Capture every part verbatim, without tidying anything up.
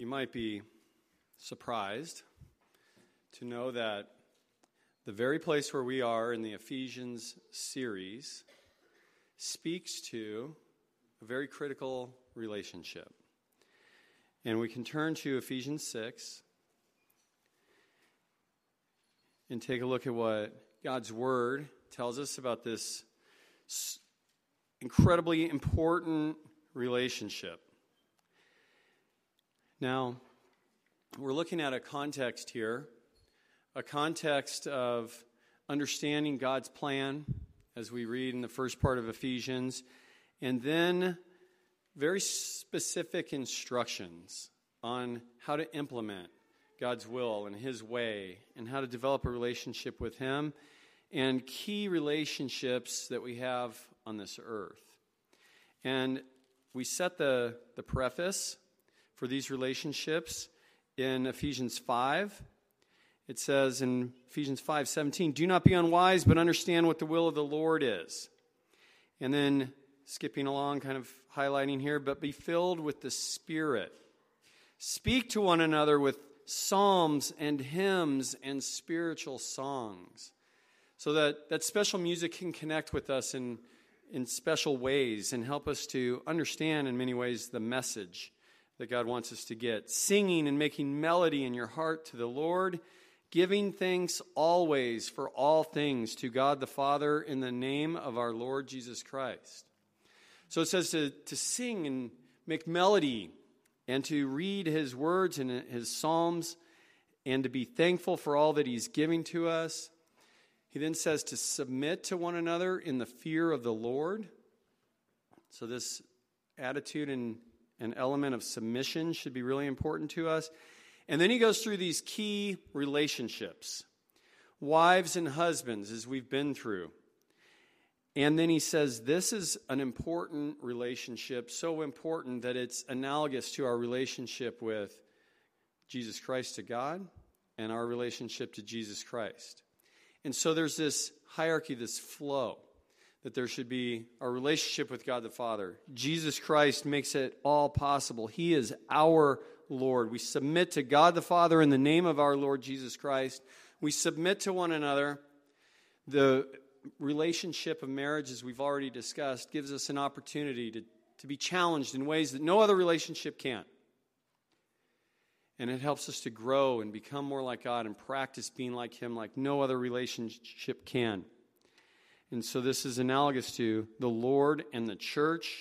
You might be surprised to know that the very place where we are in the Ephesians series speaks to a very critical relationship. And we can turn to Ephesians six and take a look at what God's Word tells us about this incredibly important relationship. Now, we're looking at a context here, a context of understanding God's plan as we read in the first part of Ephesians, and then very specific instructions on how to implement God's will and His way and how to develop a relationship with Him and key relationships that we have on this earth. And we set the, the preface for these relationships in Ephesians five. It says in Ephesians five seventeen, "Do not be unwise, but understand what the will of the Lord is." And then skipping along, kind of highlighting here, "But be filled with the Spirit. Speak to one another with psalms and hymns and spiritual songs." So that, that special music can connect with us in, in special ways and help us to understand in many ways the message that God wants us to get. "Singing and making melody in your heart to the Lord, giving thanks always for all things to God the Father in the name of our Lord Jesus Christ." So it says to, to sing and make melody and to read His words and His psalms and to be thankful for all that He's giving to us. He then says to submit to one another in the fear of the Lord. So this attitude and an element of submission should be really important to us. And then he goes through these key relationships, wives and husbands, as we've been through. And then he says this is an important relationship, so important that it's analogous to our relationship with Jesus Christ to God and our relationship to Jesus Christ. And so there's this hierarchy, this flow, that there should be a relationship with God the Father. Jesus Christ makes it all possible. He is our Lord. We submit to God the Father in the name of our Lord Jesus Christ. We submit to one another. The relationship of marriage, as we've already discussed, gives us an opportunity to, to be challenged in ways that no other relationship can. And it helps us to grow and become more like God and practice being like Him like no other relationship can. And so this is analogous to the Lord and the church.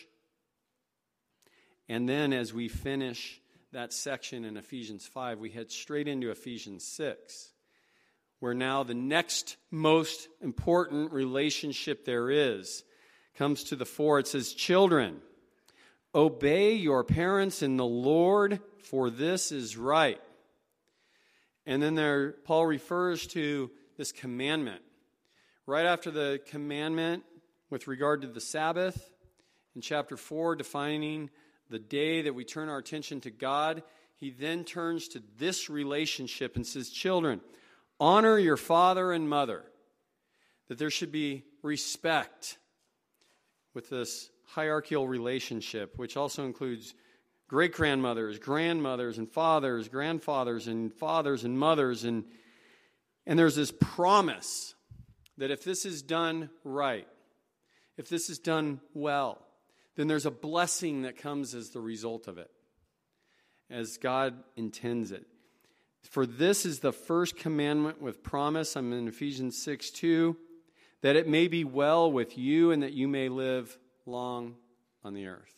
And then as we finish that section in Ephesians five, we head straight into Ephesians six, where now the next most important relationship there is comes to the fore. It says, "Children, obey your parents in the Lord, for this is right." And then there, Paul refers to this commandment. Right after the commandment with regard to the Sabbath, in chapter four, defining the day that we turn our attention to God, he then turns to this relationship and says, "Children, honor your father and mother," that there should be respect with this hierarchical relationship, which also includes great-grandmothers, grandmothers, and fathers, grandfathers, and fathers and mothers. And, and there's this promise that if this is done right, if this is done well, then there's a blessing that comes as the result of it, as God intends it. "For this is the first commandment with promise," I'm in Ephesians six two, "that it may be well with you and that you may live long on the earth."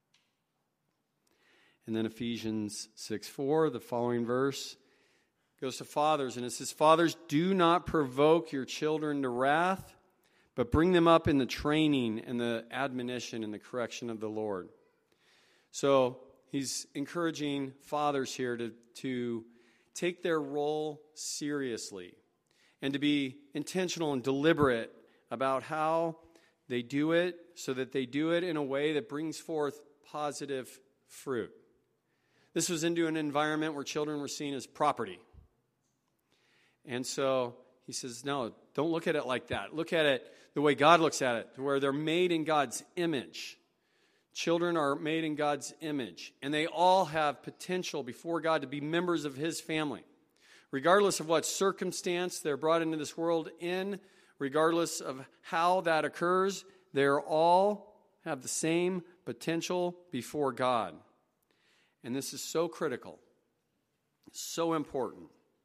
And then Ephesians six four, the following verse, goes to fathers, and it says, "Fathers, do not provoke your children to wrath, but bring them up in the training and the admonition and the correction of the Lord." So he's encouraging fathers here to, to take their role seriously and to be intentional and deliberate about how they do it so that they do it in a way that brings forth positive fruit. This was into an environment where children were seen as property. And so he says, no, don't look at it like that. Look at it the way God looks at it, where they're made in God's image, Children are made in God's image, and they all have potential before God to be members of his family. Regardless of what circumstance they're brought into this world in, regardless of how that occurs, they're all have the same potential before God. And this is so critical, so important,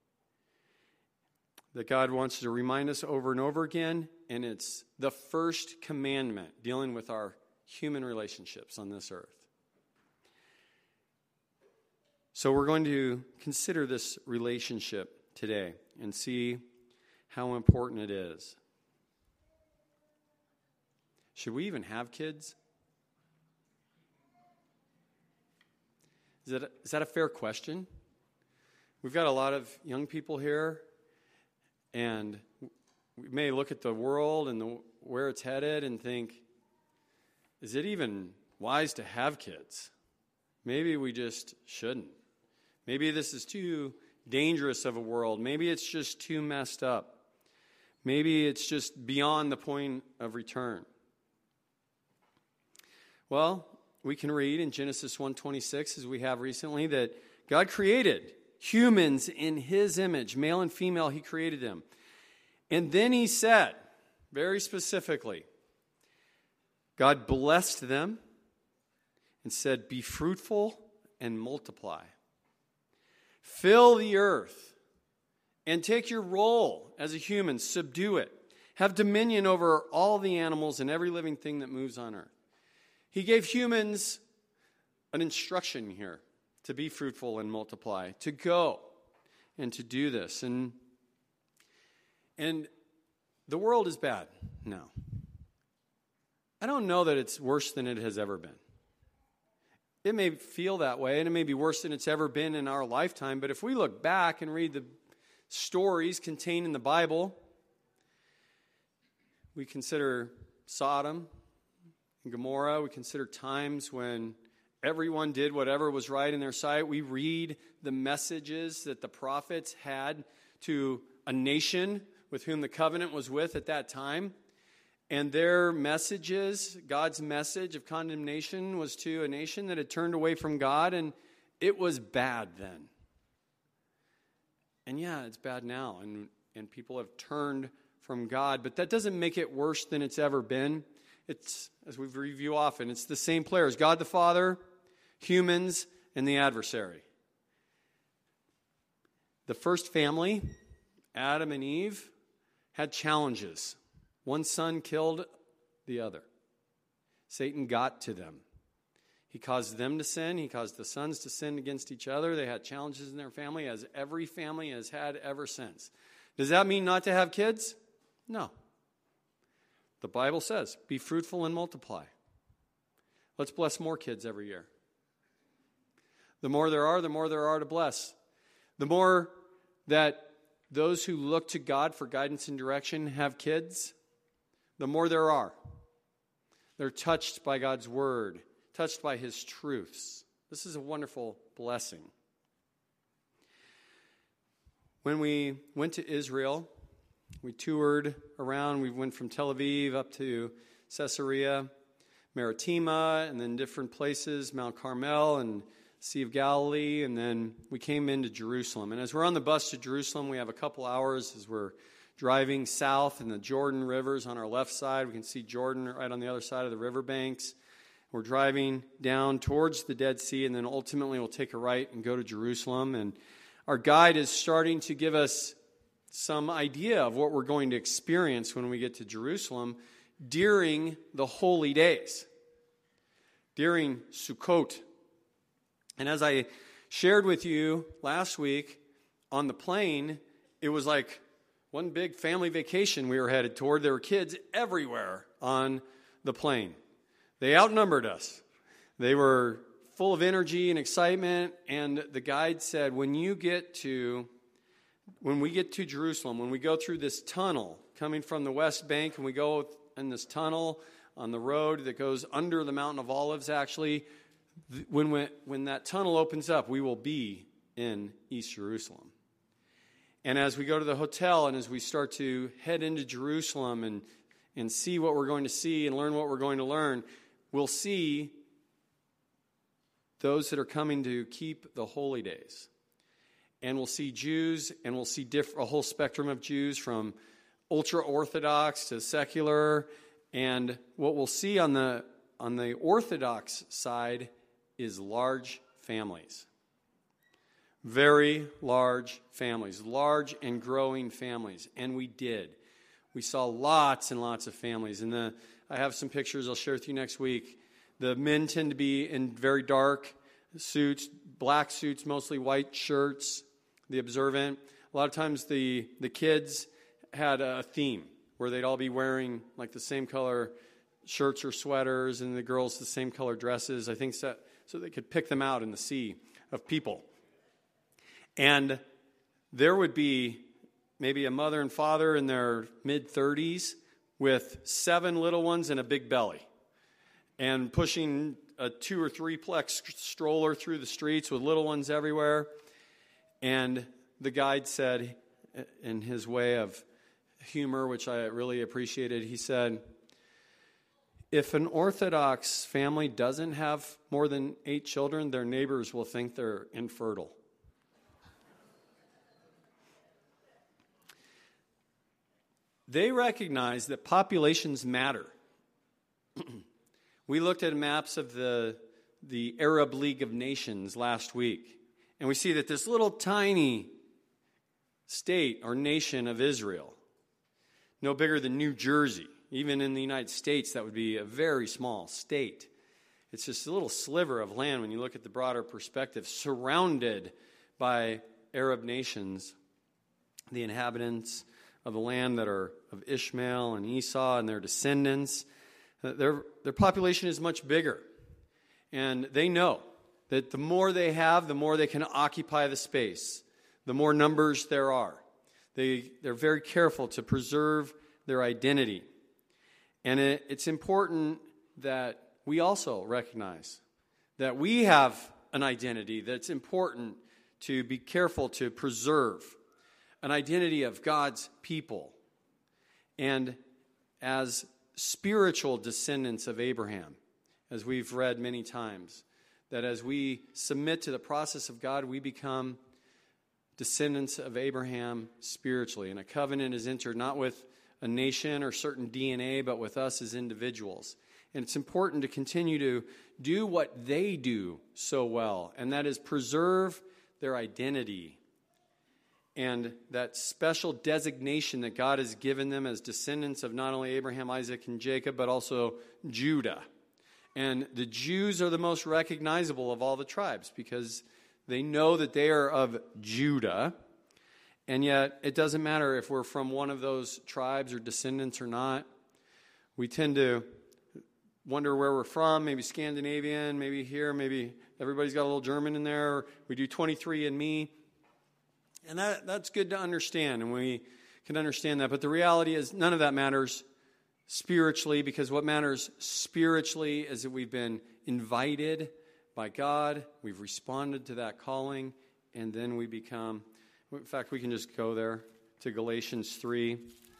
that God wants to remind us over and over again, and it's the first commandment dealing with our human relationships on this earth. So we're going to consider this relationship today and see how important it is. Should we even have kids? Is that, a, is that a fair question? We've got a lot of young people here, and we may look at the world and the, where it's headed and think, is it even wise to have kids? Maybe we just shouldn't. Maybe this is too dangerous of a world. Maybe it's just too messed up. Maybe it's just beyond the point of return. Well, we can read in Genesis one twenty-six, as we have recently, that God created humans in his image. Male and female, he created them. And then he said, very specifically, God blessed them and said, be fruitful and multiply. Fill the earth and take your role as a human. Subdue it. Have dominion over all the animals and every living thing that moves on earth. He gave humans an instruction here to be fruitful and multiply, to go and to do this. And, and the world is bad now. I don't know that it's worse than it has ever been. It may feel that way, and it may be worse than it's ever been in our lifetime, but if we look back and read the stories contained in the Bible, we consider Sodom and Gomorrah, we consider times when everyone did whatever was right in their sight. We read the messages that the prophets had to a nation with whom the covenant was with at that time. And their messages, God's message of condemnation, was to a nation that had turned away from God, and it was bad then. And yeah, it's bad now, and, and people have turned from God, but that doesn't make it worse than it's ever been. It's, as we review often, it's the same players, God the Father, humans, and the adversary. The first family, Adam and Eve, had challenges. One son killed the other. Satan got to them. He caused them to sin. He caused the sons to sin against each other. They had challenges in their family, as every family has had ever since. Does that mean not to have kids? No. The Bible says, be fruitful and multiply. Let's bless more kids every year. The more there are, the more there are to bless. The more that those who look to God for guidance and direction have kids, the more there are. They're touched by God's word, touched by his truths. This is a wonderful blessing. When we went to Israel, we toured around. We went from Tel Aviv up to Caesarea Maritima, and then different places, Mount Carmel and Sea of Galilee, and then we came into Jerusalem. And as we're on the bus to Jerusalem, we have a couple hours as we're driving south, and the Jordan River's on our left side. We can see Jordan right on the other side of the riverbanks. We're driving down towards the Dead Sea, and then ultimately we'll take a right and go to Jerusalem. And our guide is starting to give us some idea of what we're going to experience when we get to Jerusalem during the holy days, during Sukkot. And as I shared with you last week on the plane, it was like one big family vacation we were headed toward. There were kids everywhere on the plane. They outnumbered us. They were full of energy and excitement, and the guide said, when you get to, when we get to Jerusalem, when we go through this tunnel coming from the West Bank, and we go in this tunnel on the road that goes under the Mountain of Olives, actually, when, we, when that tunnel opens up, we will be in East Jerusalem. And as we go to the hotel and as we start to head into Jerusalem and, and see what we're going to see and learn what we're going to learn, we'll see those that are coming to keep the holy days. And we'll see Jews, and we'll see diff- a whole spectrum of Jews from ultra-Orthodox to secular. And what we'll see on the on the Orthodox side is large families. Very large families, large and growing families. And we did. We saw lots and lots of families. And the, I have some pictures I'll share with you next week. The men tend to be in very dark suits, black suits, mostly white shirts, the observant. A lot of times the, the kids had a theme where they'd all be wearing like the same color shirts or sweaters, and the girls the same color dresses, I think, so, so they could pick them out in the sea of people. And there would be maybe a mother and father in their mid-thirties with seven little ones and a big belly, and pushing a two or three plex stroller through the streets with little ones everywhere. And the guide said, in his way of humor, which I really appreciated, he said, if an Orthodox family doesn't have more than eight children, their neighbors will think they're infertile. They recognize that populations matter. We looked at maps of the, the Arab League of Nations last week, and we see that this little tiny state or nation of Israel, no bigger than New Jersey, even in the United States, that would be a very small state. It's just a little sliver of land when you look at the broader perspective, surrounded by Arab nations, the inhabitants of the land that are of Ishmael and Esau and their descendants. Their, their population is much bigger. And they know that the more they have, the more they can occupy the space, the more numbers there are. They, they're very careful to preserve their identity. And it, it's important that we also recognize that we have an identity that's important to be careful to preserve, an identity of God's people. And as spiritual descendants of Abraham, as we've read many times, that as we submit to the process of God, we become descendants of Abraham spiritually. And a covenant is entered not with a nation or certain D N A, but with us as individuals. And it's important to continue to do what they do so well, and that is preserve their identity and that special designation that God has given them as descendants of not only Abraham, Isaac, and Jacob, but also Judah. And the Jews are the most recognizable of all the tribes because they know that they are of Judah. And yet, it doesn't matter if we're from one of those tribes or descendants or not. We tend to wonder where we're from, maybe Scandinavian, maybe here, maybe everybody's got a little German in there. We do twenty-three and me. And that, that's good to understand, and we can understand that. But the reality is none of that matters spiritually, because what matters spiritually is that we've been invited by God, we've responded to that calling, and then we become... In fact, we can just go there to Galatians three.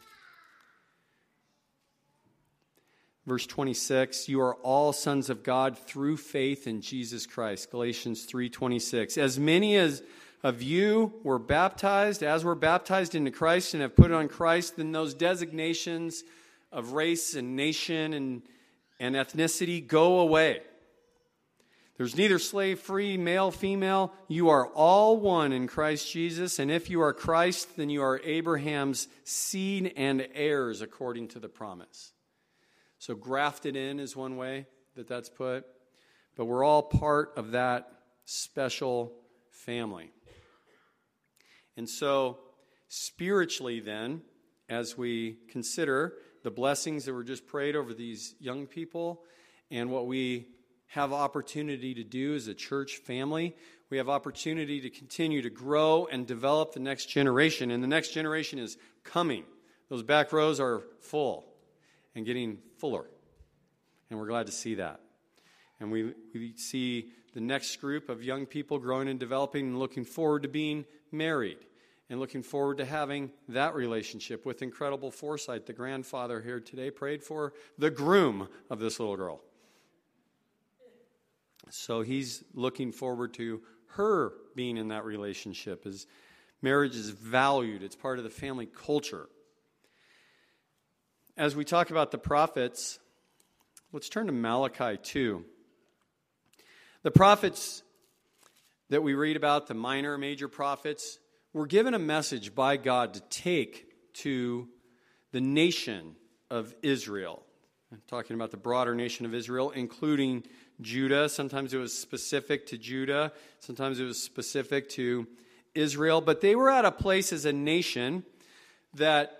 Verse twenty-six, you are all sons of God through faith in Jesus Christ. Galatians three twenty-six. As many as of you were baptized, as were baptized into Christ and have put on Christ, then those designations of race and nation and, and ethnicity go away. There's neither slave free, male, female. You are all one in Christ Jesus. And if you are Christ, then you are Abraham's seed and heirs according to the promise. So grafted in is one way that that's put. But we're all part of that special family. And so spiritually then, as we consider the blessings that were just prayed over these young people and what we have opportunity to do as a church family, we have opportunity to continue to grow and develop the next generation. And the next generation is coming. Those back rows are full and getting fuller. And we're glad to see that. And we, we see the next group of young people growing and developing and looking forward to being married and looking forward to having that relationship with incredible foresight. The grandfather here today prayed for the groom of this little girl. So he's looking forward to her being in that relationship. His marriage is valued. It's part of the family culture. As we talk about the prophets, let's turn to Malachi two. The prophets that we read about, the minor, major prophets, were given a message by God to take to the nation of Israel. I'm talking about the broader nation of Israel, including Judah. Sometimes it was specific to Judah. Sometimes it was specific to Israel. But they were at a place as a nation that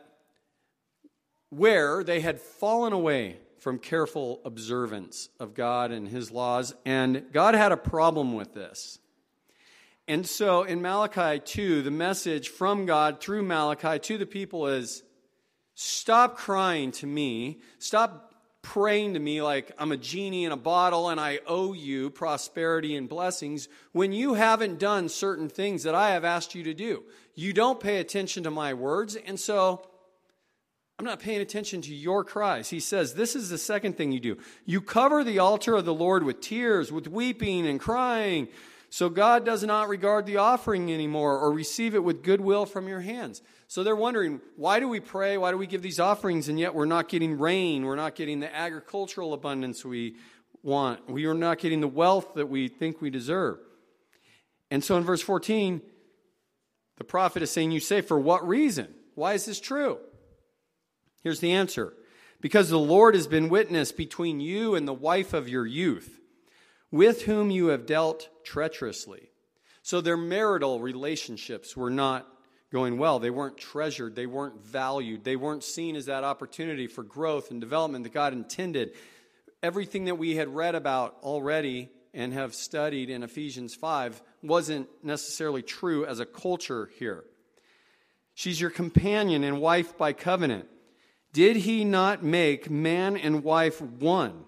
where they had fallen away from careful observance of God and his laws. And God had a problem with this. And so in Malachi two, the message from God through Malachi to the people is, stop crying to me. Stop praying to me like I'm a genie in a bottle and I owe you prosperity and blessings when you haven't done certain things that I have asked you to do. You don't pay attention to my words, and so I'm not paying attention to your cries. He says, this is the second thing you do. You cover the altar of the Lord with tears, with weeping and crying. So God does not regard the offering anymore or receive it with goodwill from your hands. So they're wondering, why do we pray? Why do we give these offerings? And yet we're not getting rain. We're not getting the agricultural abundance we want. We are not getting the wealth that we think we deserve. And so in verse fourteen, the prophet is saying, you say, for what reason? Why is this true? Here's the answer. Because the Lord has been witness between you and the wife of your youth, with whom you have dealt treacherously. So their marital relationships were not going well. They weren't treasured. They weren't valued. They weren't seen as that opportunity for growth and development that God intended. Everything that we had read about already and have studied in Ephesians five wasn't necessarily true as a culture here. She's your companion and wife by covenant. Did he not make man and wife one?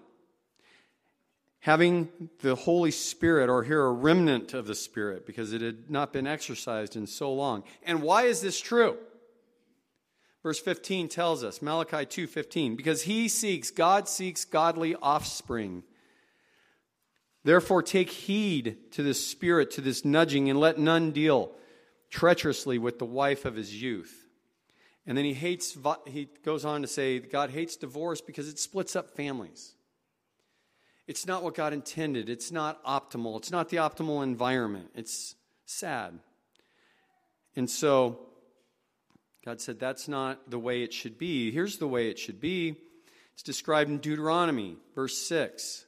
Having the Holy Spirit, or here a remnant of the Spirit, because it had not been exercised in so long. And why is this true? Verse fifteen tells us, Malachi two fifteen, because he seeks, God seeks godly offspring. Therefore take heed to this spirit, to this nudging, and let none deal treacherously with the wife of his youth. And then he hates, he goes on to say, God hates divorce because it splits up families. It's not what God intended. It's not optimal. It's not the optimal environment. It's sad. And so God said that's not the way it should be. Here's the way it should be. It's described in Deuteronomy, verse six.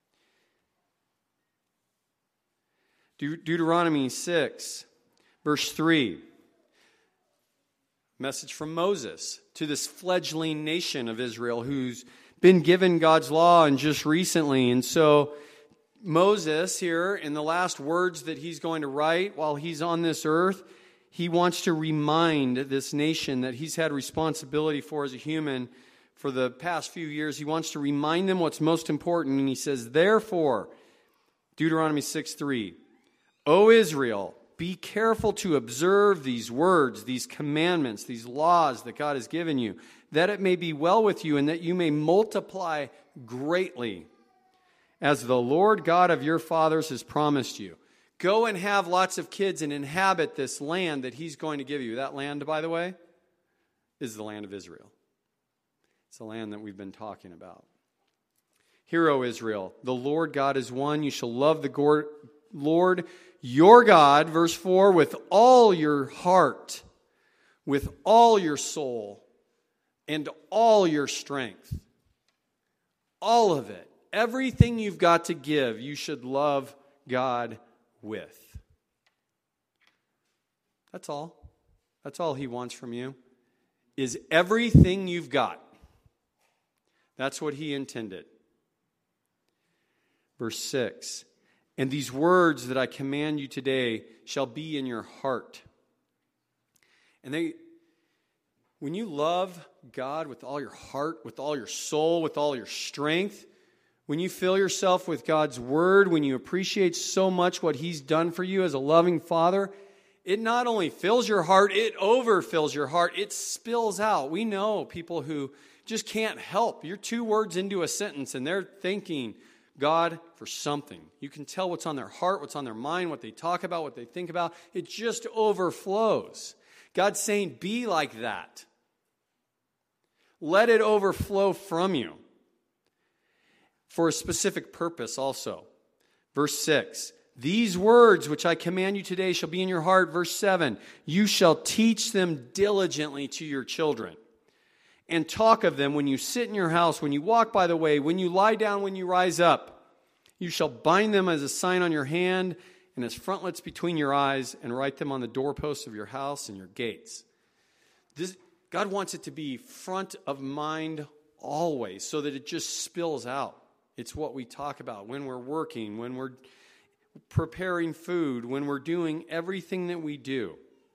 De- Deuteronomy six, verse three. Message from Moses to this fledgling nation of Israel who's been given God's law and just recently. And so Moses here, in the last words that he's going to write while he's on this earth, he wants to remind this nation that he's had responsibility for as a human for the past few years. He wants to remind them what's most important. And he says, therefore, Deuteronomy six three, O Israel, be careful to observe these words, these commandments, these laws that God has given you, that it may be well with you and that you may multiply greatly, as the Lord God of your fathers has promised you. Go and have lots of kids and inhabit this land that he's going to give you. That land, by the way, is the land of Israel. It's the land that we've been talking about. Hear, O Israel, the Lord God is one. You shall love the Lord your God, verse four, with all your heart, with all your soul, and all your strength. All of it. Everything you've got to give, you should love God with. That's all. That's all he wants from you, is everything you've got. That's what he intended. Verse six, and these words that I command you today shall be in your heart. And they, when you love God with all your heart, with all your soul, with all your strength, when you fill yourself with God's word, when you appreciate so much what he's done for you as a loving father, it not only fills your heart, it overfills your heart. It spills out. We know people who just can't help. You're two words into a sentence and they're thinking God for something. You can tell what's on their heart, what's on their mind, what they talk about, what they think about. It just overflows. God's saying, be like that. Let it overflow from you for a specific purpose also. Verse six, these words which I command you today shall be in your heart. Verse seven, you shall teach them diligently to your children and talk of them when you sit in your house, when you walk by the way, when you lie down, when you rise up. You shall bind them as a sign on your hand and as frontlets between your eyes, and write them on the doorposts of your house and your gates. This, God wants it to be front of mind always so that it just spills out. It's what we talk about when we're working, when we're preparing food, when we're doing everything that we do.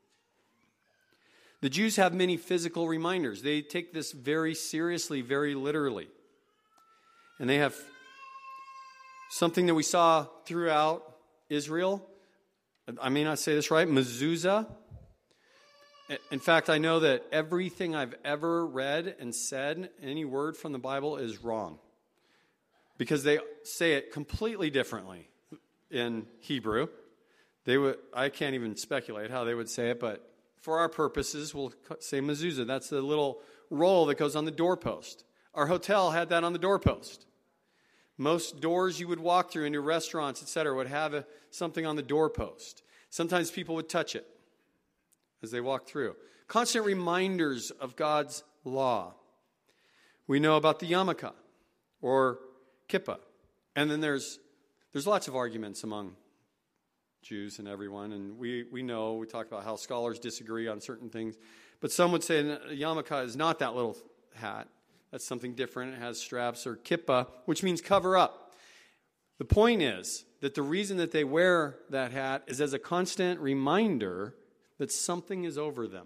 The Jews have many physical reminders. They take this very seriously, very literally. And they have something that we saw throughout Israel. I may not say this right, mezuzah. In fact, I know that everything I've ever read and said, any word from the Bible, is wrong. Because they say it completely differently in Hebrew. They would, I can't even speculate how they would say it, but for our purposes, we'll say mezuzah. That's the little roll that goes on the doorpost. Our hotel had that on the doorpost. Most doors you would walk through into restaurants, et cetera, would have a, something on the doorpost. Sometimes people would touch it as they walked through. Constant reminders of God's law. We know about the yarmulke or kippah. And then there's there's lots of arguments among Jews and everyone. And we, we know, we talk about how scholars disagree on certain things. But some would say a yarmulke is not that little hat. That's something different. It has straps, or kippah, which means cover up. The point is that the reason that they wear that hat is as a constant reminder that something is over them.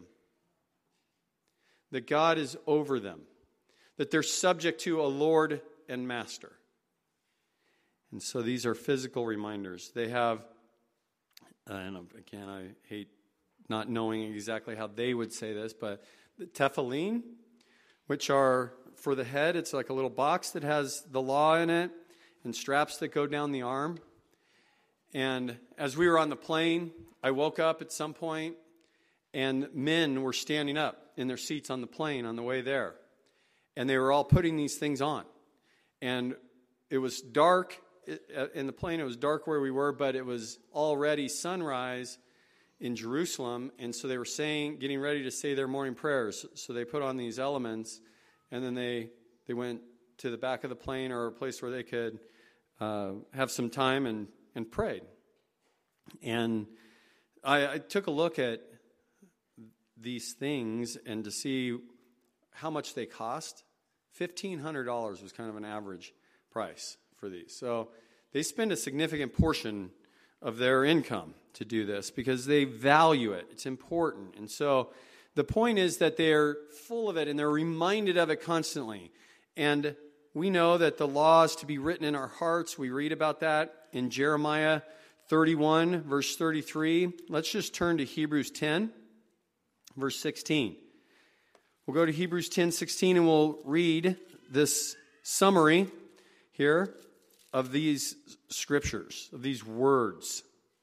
That God is over them. That they're subject to a Lord and Master. And so these are physical reminders. They have, uh, and again, I hate not knowing exactly how they would say this, but the tefillin, which are for the head. It's like a little box that has the law in it and straps that go down the arm. And as we were on the plane, I woke up at some point, and men were standing up in their seats on the plane on the way there. And they were all putting these things on. And it was dark in the plane. It was dark where we were, but it was already sunrise in Jerusalem. And so they were saying, getting ready to say their morning prayers. So they put on these elements, and then they, they went to the back of the plane or a place where they could uh, have some time and, and prayed. And I, I took a look at these things and to see how much they cost. fifteen hundred dollars was kind of an average price for these. So they spend a significant portion of their income to do this because they value it. It's important. And so the point is that they're full of it and they're reminded of it constantly. And we know that the law is to be written in our hearts. We read about that in Jeremiah thirty-one, verse thirty-three. Let's just turn to Hebrews ten, verse sixteen. We'll go to Hebrews ten sixteen and we'll read this summary here of these scriptures, of these words.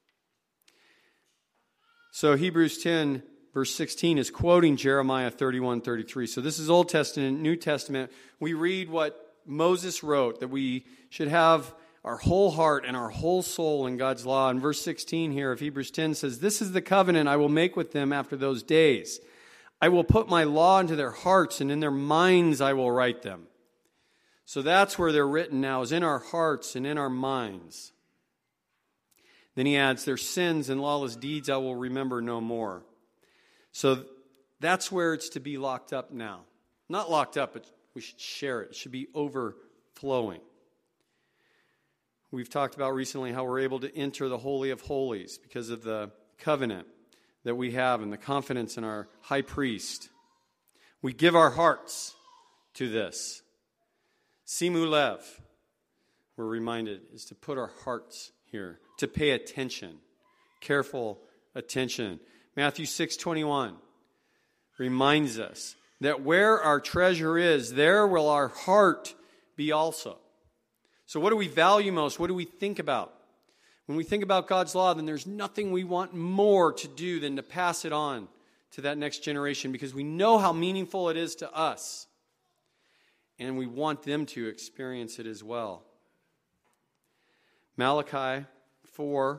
So Hebrews ten, verse sixteen is quoting Jeremiah thirty-one thirty-three. So this is Old Testament, New Testament. We read what Moses wrote, that we should have our whole heart and our whole soul in God's law. And verse sixteen here of Hebrews ten says, "This is the covenant I will make with them after those days. I will put my law into their hearts, and in their minds I will write them." So that's where they're written now, is in our hearts and in our minds. Then he adds, "Their sins and lawless deeds I will remember no more." So that's where it's to be locked up now. Not locked up, but we should share it. It should be overflowing. We've talked about recently how we're able to enter the Holy of Holies because of the covenant that we have and the confidence in our high priest. We give our hearts to this. Simu Lev, we're reminded, is to put our hearts here, to pay attention, careful attention. Matthew six twenty-one reminds us that where our treasure is, there will our heart be also. So what do we value most? What do we think about? When we think about God's law, then there's nothing we want more to do than to pass it on to that next generation, because we know how meaningful it is to us. And we want them to experience it as well. Malachi four,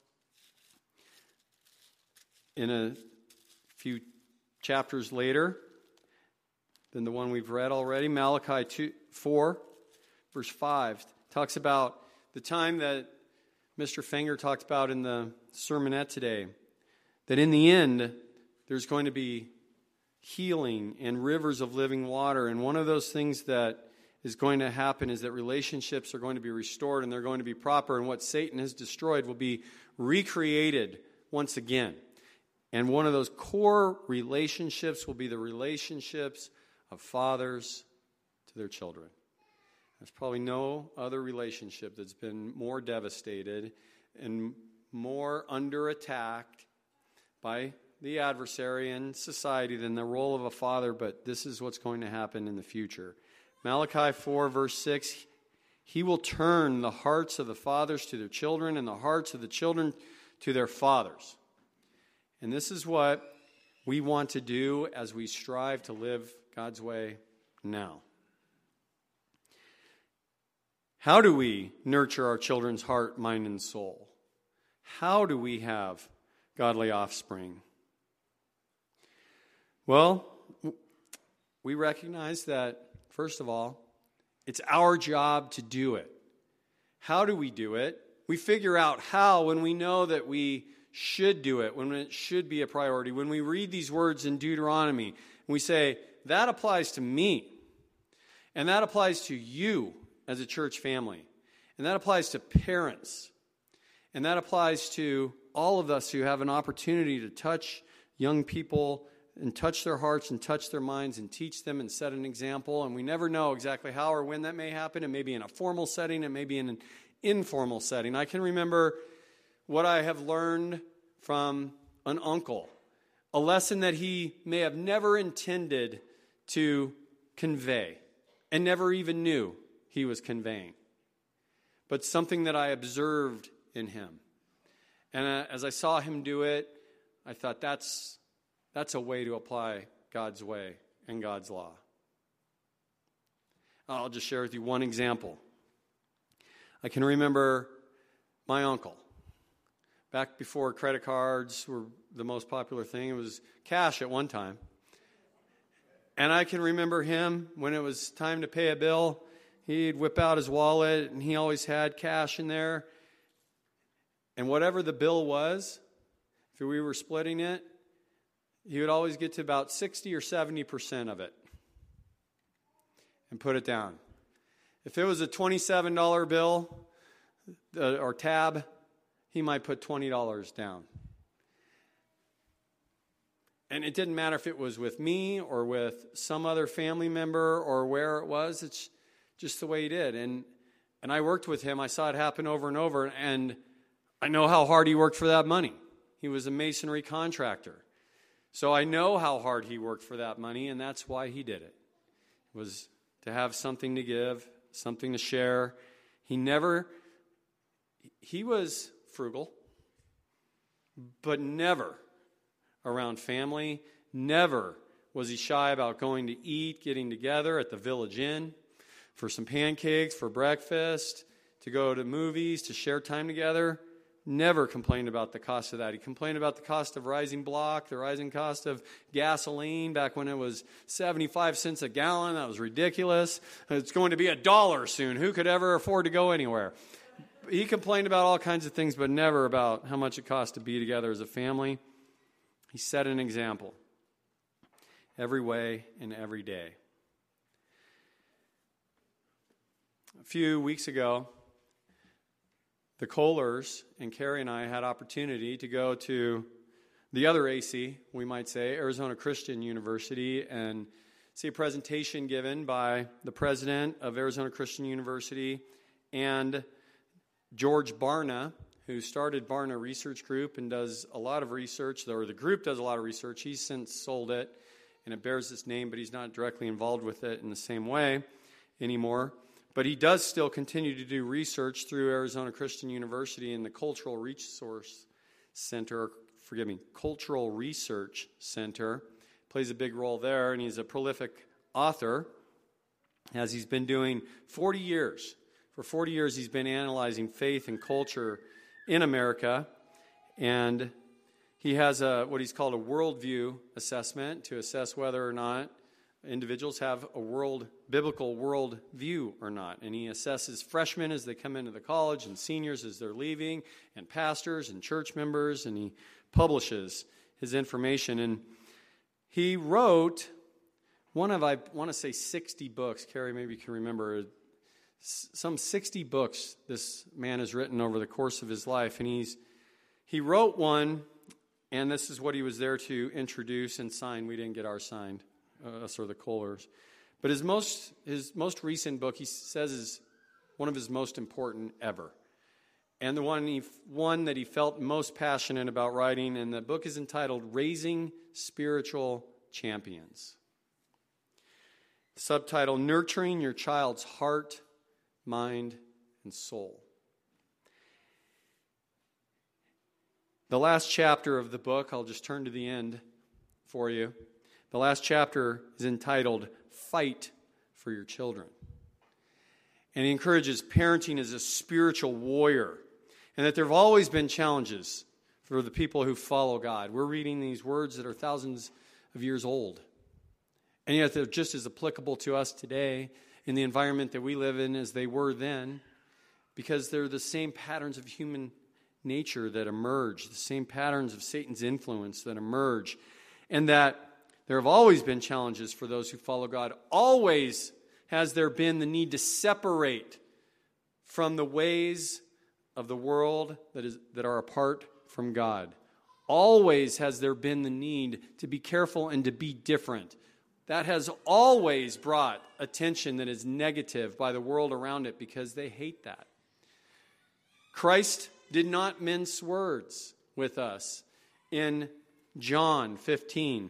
in a few chapters later than the one we've read already, Malachi two, four, verse five, talks about the time that Mister Fenger talked about in the sermonette today, that in the end, there's going to be healing and rivers of living water. And one of those things that is going to happen is that relationships are going to be restored and they're going to be proper. And what Satan has destroyed will be recreated once again. And one of those core relationships will be the relationships of fathers to their children. There's probably no other relationship that's been more devastated and more under attack by the adversary and society than the role of a father, but this is what's going to happen in the future. Malachi four, verse six, he will turn the hearts of the fathers to their children and the hearts of the children to their fathers. And this is what we want to do as we strive to live God's way now. How do we nurture our children's heart, mind, and soul? How do we have godly offspring? Well, we recognize that, first of all, it's our job to do it. How do we do it? We figure out how when we know that we should do it, when it should be a priority. When we read these words in Deuteronomy, and we say, that applies to me, and that applies to you as a church family, and that applies to parents, and that applies to all of us who have an opportunity to touch young people and touch their hearts and touch their minds and teach them and set an example. And we never know exactly how or when that may happen. It may be in a formal setting. It may be in an informal setting. I can remember what I have learned from an uncle, a lesson that he may have never intended to convey and never even knew he was conveying, but something that I observed in him. And uh, as I saw him do it, I thought that's that's a way to apply God's way and God's law. I'll just share with you one example. I can remember my uncle. Back before credit cards were the most popular thing, it was cash at one time. And I can remember him, when it was time to pay a bill, he'd whip out his wallet, and he always had cash in there. And whatever the bill was, if we were splitting it, he would always get to about sixty or seventy percent of it and put it down. If it was a twenty-seven dollar bill uh, or tab, he might put twenty dollars down. And it didn't matter if it was with me or with some other family member or where it was. It's just the way he did. And and I worked with him. I saw it happen over and over. And I know how hard he worked for that money. He was a masonry contractor. So I know how hard he worked for that money, and that's why he did it. It was to have something to give, something to share. He never, he was frugal, but never around family. Never was he shy about going to eat, getting together at the Village Inn for some pancakes, for breakfast, to go to movies, to share time together. Never complained about the cost of that. He complained about the cost of rising block, the rising cost of gasoline back when it was seventy-five cents a gallon. That was ridiculous. It's going to be a dollar soon. Who could ever afford to go anywhere? He complained about all kinds of things, but never about how much it cost to be together as a family. He set an example every way and every day. A few weeks ago, the Kohlers and Carrie and I had opportunity to go to the other A C, we might say, Arizona Christian University, and see a presentation given by the president of Arizona Christian University and George Barna, who started Barna Research Group and does a lot of research, or the group does a lot of research. He's since sold it, and it bears its name, but he's not directly involved with it in the same way anymore. But he does still continue to do research through Arizona Christian University and the Cultural Resource Center, forgive me, Cultural Research Center. Plays a big role there, and he's a prolific author, as he's been doing forty years. For forty years, he's been analyzing faith and culture in America, and he has a what he's called a worldview assessment to assess whether or not individuals have a world biblical world view or not. And he assesses freshmen as they come into the college, and seniors as they're leaving, and pastors and church members, and he publishes his information. And he wrote one of, I want to say, sixty books. Carrie, maybe you can remember, some sixty books this man has written over the course of his life. And he's he wrote one, and this is what he was there to introduce and sign. We didn't get ours signed, uh, us or the Kohlers. But his most his most recent book, he says, is one of his most important ever. And the one he one that he felt most passionate about writing, and the book is entitled Raising Spiritual Champions. Subtitle, Nurturing Your Child's Heart, Mind, and Soul. The last chapter of the book, I'll just turn to the end for you. The last chapter is entitled Fight for Your Children. And he encourages parenting as a spiritual warrior, and that there have always been challenges for the people who follow God. We're reading these words that are thousands of years old, and yet they're just as applicable to us today in the environment that we live in as they were then, because they're the same patterns of human nature that emerge, the same patterns of Satan's influence that emerge, and that there have always been challenges for those who follow God. Always has there been the need to separate from the ways of the world that is that are apart from God. Always has there been the need to be careful and to be different. That has always brought attention that is negative by the world around it, because they hate that. Christ did not mince words with us in John fifteen,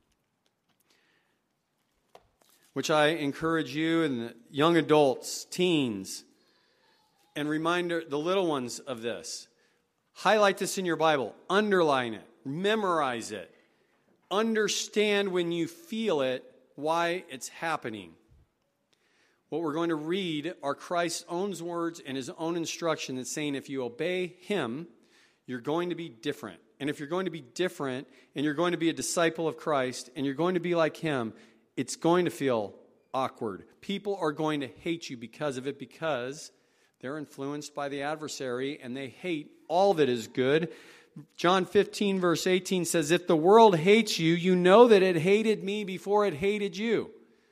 which I encourage you and the young adults, teens, and remind the little ones of this. Highlight this in your Bible. Underline it. Memorize it. Understand when you feel it why it's happening. What we're going to read are Christ's own words and his own instruction that's saying if you obey him, you're going to be different. And if you're going to be different and you're going to be a disciple of Christ and you're going to be like him, it's going to feel awkward. People are going to hate you because of it, because they're influenced by the adversary and they hate all that is good. John fifteen, verse eighteen says, if the world hates you, you know that it hated me before it hated you.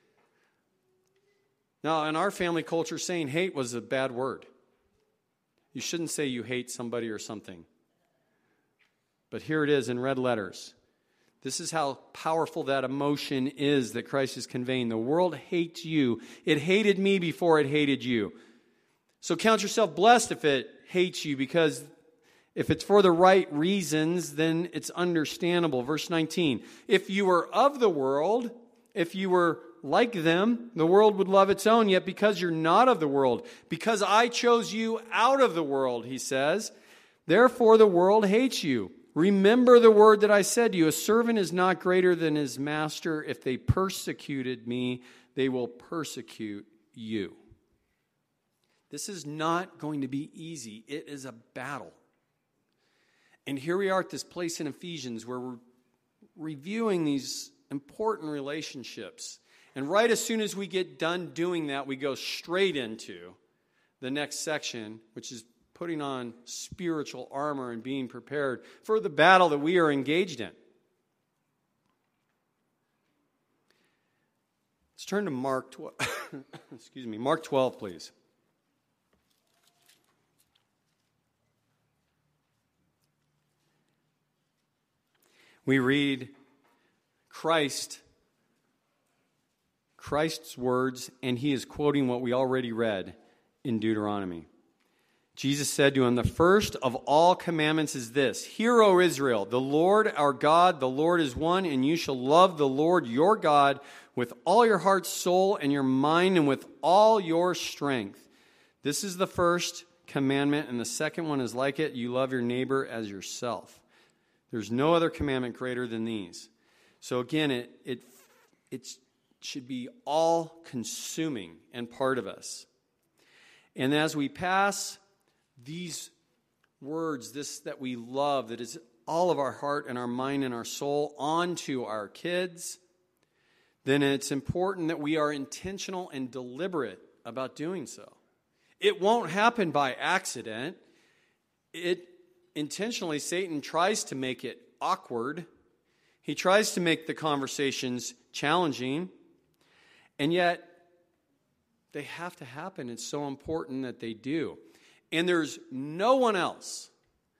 Now, in our family culture, saying hate was a bad word. You shouldn't say you hate somebody or something. But here it is in red letters. This is how powerful that emotion is that Christ is conveying. The world hates you. It hated me before it hated you. So count yourself blessed if it hates you, because if it's for the right reasons, then it's understandable. Verse nineteen, if you were of the world, if you were like them, the world would love its own. Yet because you're not of the world, because I chose you out of the world, he says, therefore the world hates you. Remember the word that I said to you, a servant is not greater than his master. If they persecuted me, they will persecute you. This is not going to be easy. It is a battle. And here we are at this place in Ephesians where we're reviewing these important relationships. And right as soon as we get done doing that, we go straight into the next section, which is putting on spiritual armor and being prepared for the battle that we are engaged in. Let's turn to Mark twelve. Excuse me, Mark twelve, please. We read Christ, Christ's words, and he is quoting what we already read in Deuteronomy. Jesus said to him, "The first of all commandments is this: Hear, O Israel, the Lord our God, the Lord is one, and you shall love the Lord your God with all your heart, soul, and your mind, and with all your strength. This is the first commandment, and the second one is like it: you love your neighbor as yourself. There's no other commandment greater than these." So again, it it it should be all-consuming and part of us. And as we pass these words, this that we love, that is all of our heart and our mind and our soul, on to our kids, then it's important that we are intentional and deliberate about doing so. It won't happen by accident. It intentionally, Satan tries to make it awkward. He tries to make the conversations challenging. And yet, they have to happen. It's so important that they do. And there's no one else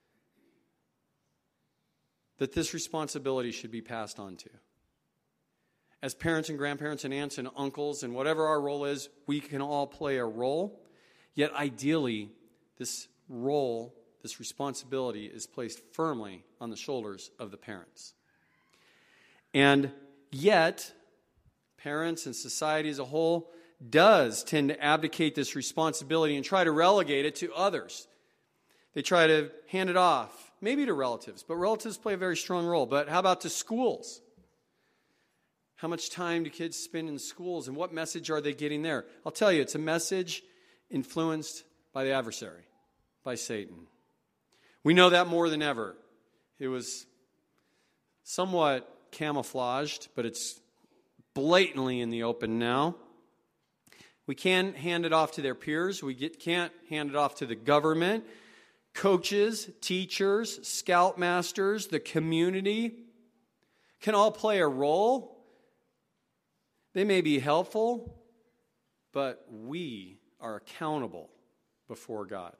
that this responsibility should be passed on to. As parents and grandparents and aunts and uncles and whatever our role is, we can all play a role. Yet ideally, this role, this responsibility is placed firmly on the shoulders of the parents. And yet, parents and society as a whole does tend to abdicate this responsibility and try to relegate it to others. They try to hand it off, maybe to relatives, but relatives play a very strong role. But how about to schools? How much time do kids spend in schools, and what message are they getting there? I'll tell you, it's a message influenced by the adversary, by Satan. We know that more than ever. It was somewhat camouflaged, but it's blatantly in the open now. We can't hand it off to their peers. We get, can't hand it off to the government, coaches, teachers, scoutmasters, the community can all play a role. They may be helpful, but we are accountable before God.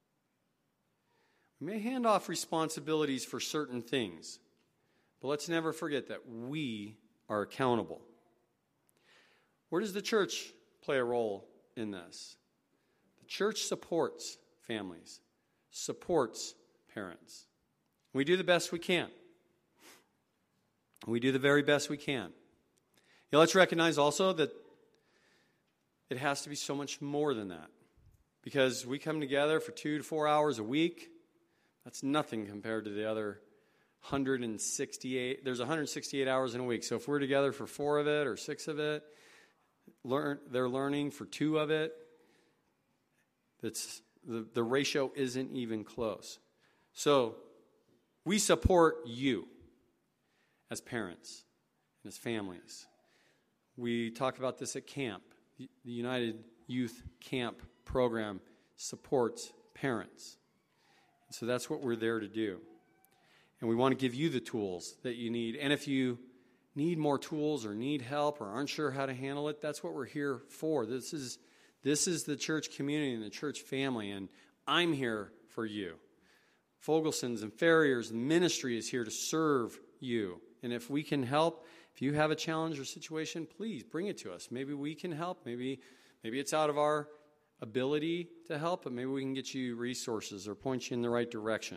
We may hand off responsibilities for certain things, but let's never forget that we are accountable. Where does the church play a role in this? The church supports families, supports parents. We do the best we can. We do the very best we can. Now, let's recognize also that it has to be so much more than that, because we come together for two to four hours a week. That's nothing compared to the other one hundred sixty-eight. There's one hundred sixty-eight hours in a week. So if we're together for four of it or six of it, learn they're learning for two of it. That's the, the ratio isn't even close. So we support you as parents and as families. We talk about this at camp. The United Youth Camp program supports parents. And so that's what we're there to do. And we want to give you the tools that you need. And if you need more tools or need help or aren't sure how to handle it, that's what we're here for. This is this is the church community and the church family, and I'm here for you. Fogelsons and Farriers, the ministry is here to serve you. And if we can help, if you have a challenge or situation, please bring it to us. Maybe we can help. Maybe maybe it's out of our ability to help, but maybe we can get you resources or point you in the right direction.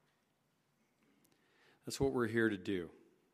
That's what we're here to do.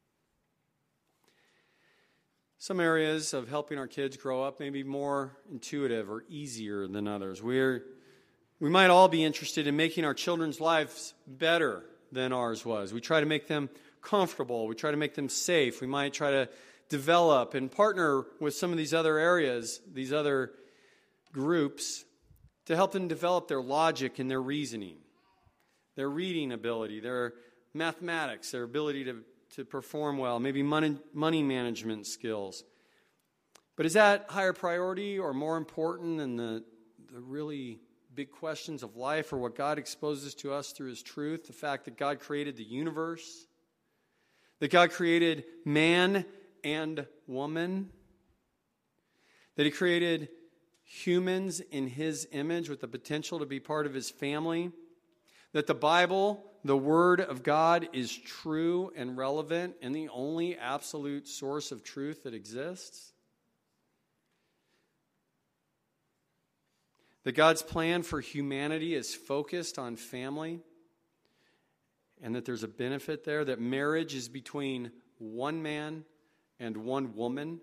Some areas of helping our kids grow up may be more intuitive or easier than others. We're, we might all be interested in making our children's lives better than ours was. We try to make them comfortable. We try to make them safe. We might try to develop and partner with some of these other areas, these other groups, to help them develop their logic and their reasoning, their reading ability, their mathematics, their ability to, to perform well, maybe money, money management skills. But is that higher priority or more important than the, the really big questions of life, or what God exposes to us through His truth? The fact that God created the universe, that God created man and woman, that He created humans in His image with the potential to be part of His family, that the Bible, the Word of God, is true and relevant and the only absolute source of truth that exists. That God's plan for humanity is focused on family, and that there's a benefit there, that marriage is between one man and one woman.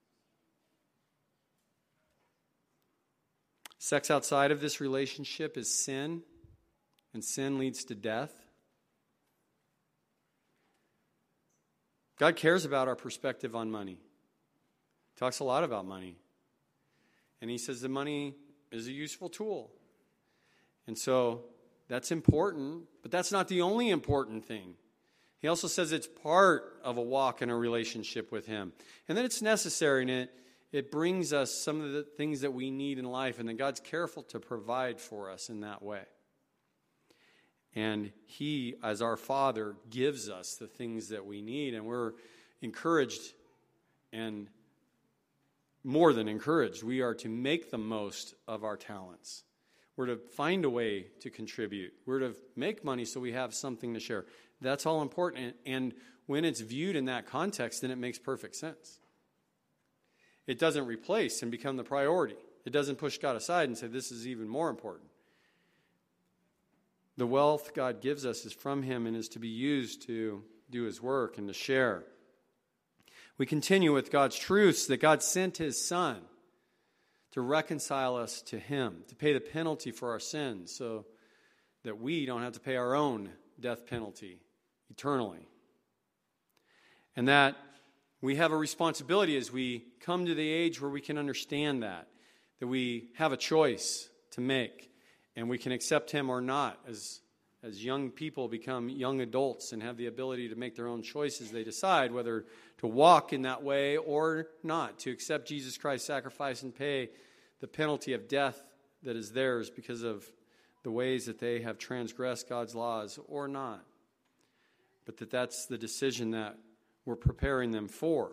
Sex outside of this relationship is sin, and sin leads to death. God cares about our perspective on money. He talks a lot about money. And he says that money is a useful tool. And so that's important, but that's not the only important thing. He also says it's part of a walk in a relationship with him. And that it's necessary, and it, it brings us some of the things that we need in life, and that God's careful to provide for us in that way. And he, as our Father, gives us the things that we need, and we're encouraged, and more than encouraged, we are to make the most of our talents. We're to find a way to contribute. We're to make money so we have something to share. That's all important, and when it's viewed in that context, then it makes perfect sense. It doesn't replace and become the priority. It doesn't push God aside and say, this is even more important. The wealth God gives us is from him and is to be used to do his work and to share. We continue with God's truths, that God sent his Son to reconcile us to him, to pay the penalty for our sins so that we don't have to pay our own death penalty eternally. And that we have a responsibility as we come to the age where we can understand that, that we have a choice to make, and we can accept him or not. As, as young people become young adults and have the ability to make their own choices, they decide whether to walk in that way or not, to accept Jesus Christ's sacrifice and pay the penalty of death that is theirs because of the ways that they have transgressed God's laws or not. But that that's the decision that we're preparing them for.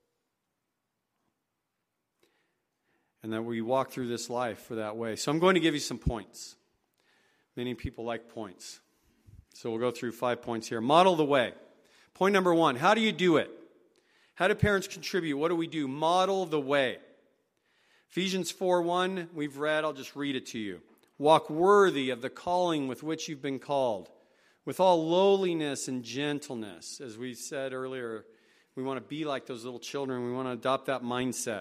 And that we walk through this life for that way. So I'm going to give you some points. Many people like points. So we'll go through five points here. Model the way. Point number one, how do you do it? How do parents contribute? What do we do? Model the way. Ephesians four one, we've read, I'll just read it to you. Walk worthy of the calling with which you've been called, with all lowliness and gentleness. As we said earlier, we want to be like those little children. We want to adopt that mindset.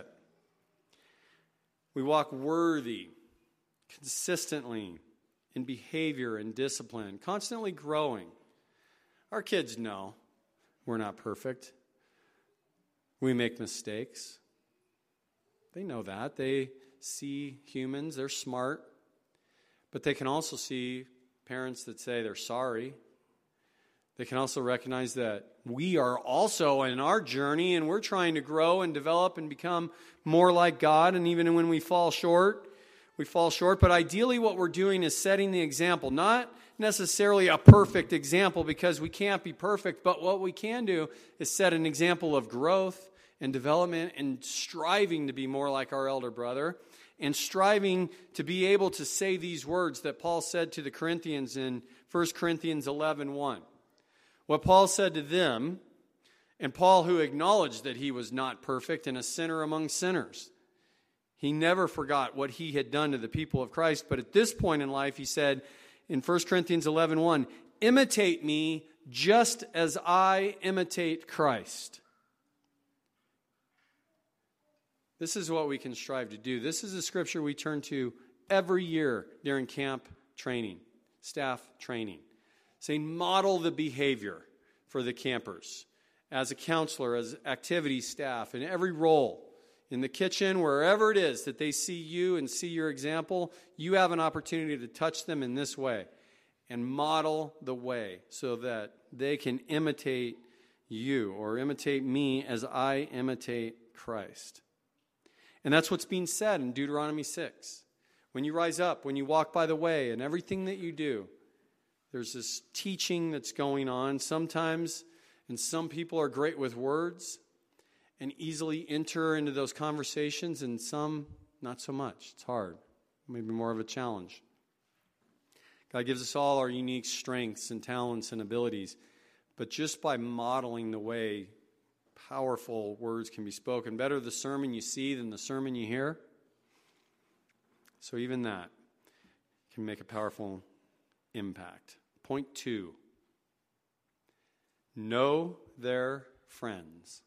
We walk worthy, consistently, in behavior and discipline, constantly growing. Our kids know we're not perfect. We make mistakes. They know that. They see humans. They're smart. But they can also see parents that say they're sorry. They can also recognize that we are also in our journey, and we're trying to grow and develop and become more like God. And even when we fall short, we fall short. But ideally what we're doing is setting the example. Not necessarily a perfect example, because we can't be perfect. But what we can do is set an example of growth and development and striving to be more like our elder brother, and striving to be able to say these words that Paul said to the Corinthians in First Corinthians eleven one. What Paul said to them, and Paul, who acknowledged that he was not perfect and a sinner among sinners. He never forgot what he had done to the people of Christ, but at this point in life, he said in First Corinthians eleven one, imitate me just as I imitate Christ. This is what we can strive to do. This is a scripture we turn to every year during camp training, staff training, saying model the behavior for the campers as a counselor, as activity staff, in every role, in the kitchen, wherever it is that they see you and see your example. You have an opportunity to touch them in this way and model the way so that they can imitate you or imitate me as I imitate Christ. And that's what's being said in Deuteronomy six. When you rise up, when you walk by the way, and everything that you do, there's this teaching that's going on. Sometimes, and some people are great with words and easily enter into those conversations, and some not so much. It's hard. Maybe more of a challenge. God gives us all our unique strengths and talents and abilities, but just by modeling the way, powerful words can be spoken. Better the sermon you see than the sermon you hear. So even that can make a powerful impact. Point two, know their friends.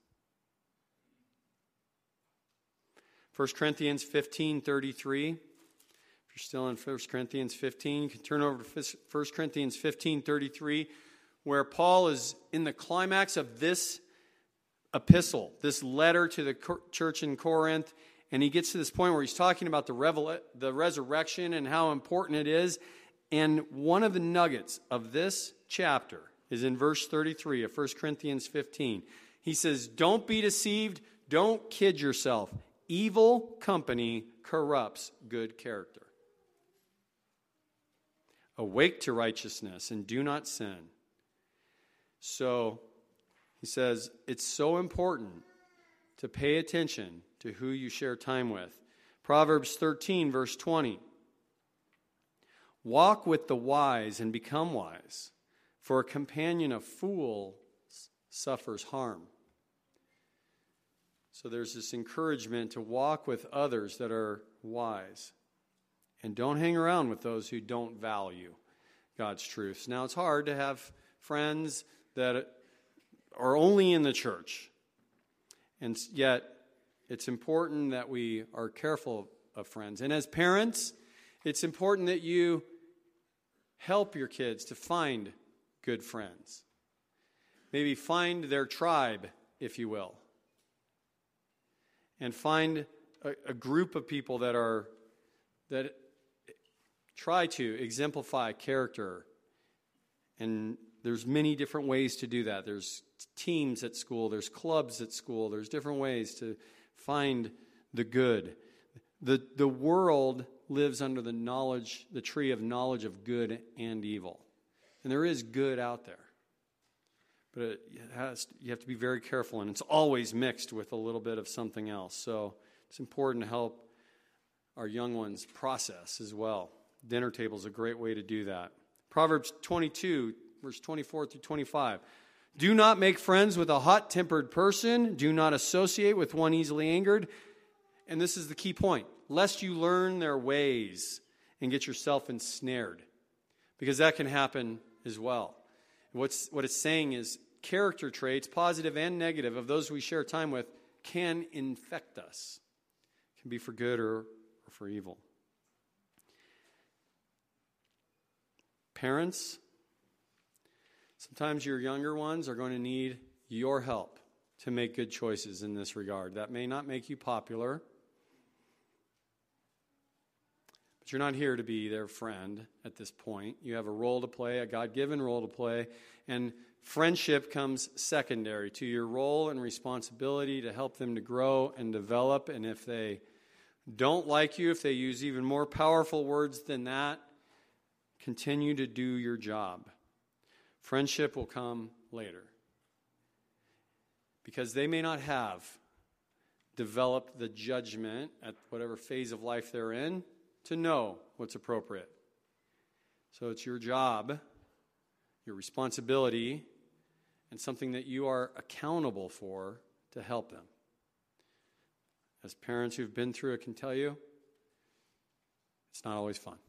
First Corinthians fifteen thirty-three. If you're still in First Corinthians fifteen, you can turn over to First Corinthians fifteen thirty-three, where Paul is in the climax of this epistle, this letter to the church in Corinth, and he gets to this point where he's talking about the, revel- the resurrection and how important it is. And one of the nuggets of this chapter is in verse thirty-three of First Corinthians fifteen. He says, don't be deceived, don't kid yourself. Evil company corrupts good character. Awake to righteousness and do not sin. So, he says, it's so important to pay attention to who you share time with. Proverbs thirteen, verse twenty. Walk with the wise and become wise, for a companion of fools suffers harm. So there's this encouragement to walk with others that are wise. And don't hang around with those who don't value God's truths. Now, it's hard to have friends that are only in the church. And yet, it's important that we are careful of friends. And as parents, it's important that you help your kids to find good friends. Maybe find their tribe, if you will. And find a, a group of people that are that try to exemplify character. And there's many different ways to do that. There's teams at school, there's clubs at school, there's different ways to find the good. The, the world lives under the knowledge, the tree of knowledge of good and evil. And there is good out there. But it has, you have to be very careful, and it's always mixed with a little bit of something else. So it's important to help our young ones process as well. Dinner table is a great way to do that. Proverbs twenty-two, verse twenty-four through twenty-five. Do not make friends with a hot-tempered person. Do not associate with one easily angered. And this is the key point. Lest you learn their ways and get yourself ensnared. Because that can happen as well. What's, what it's saying is character traits, positive and negative, of those we share time with can infect us. It can be for good or, or for evil. Parents, sometimes your younger ones are going to need your help to make good choices in this regard. That may not make you popular, but you're not here to be their friend at this point. You have a role to play, a God-given role to play, and friendship comes secondary to your role and responsibility to help them to grow and develop. And if they don't like you, if they use even more powerful words than that, continue to do your job. Friendship will come later. Because they may not have developed the judgment at whatever phase of life they're in to know what's appropriate. So it's your job, your responsibility, and something that you are accountable for to help them. As parents who've been through it can tell you, it's not always fun.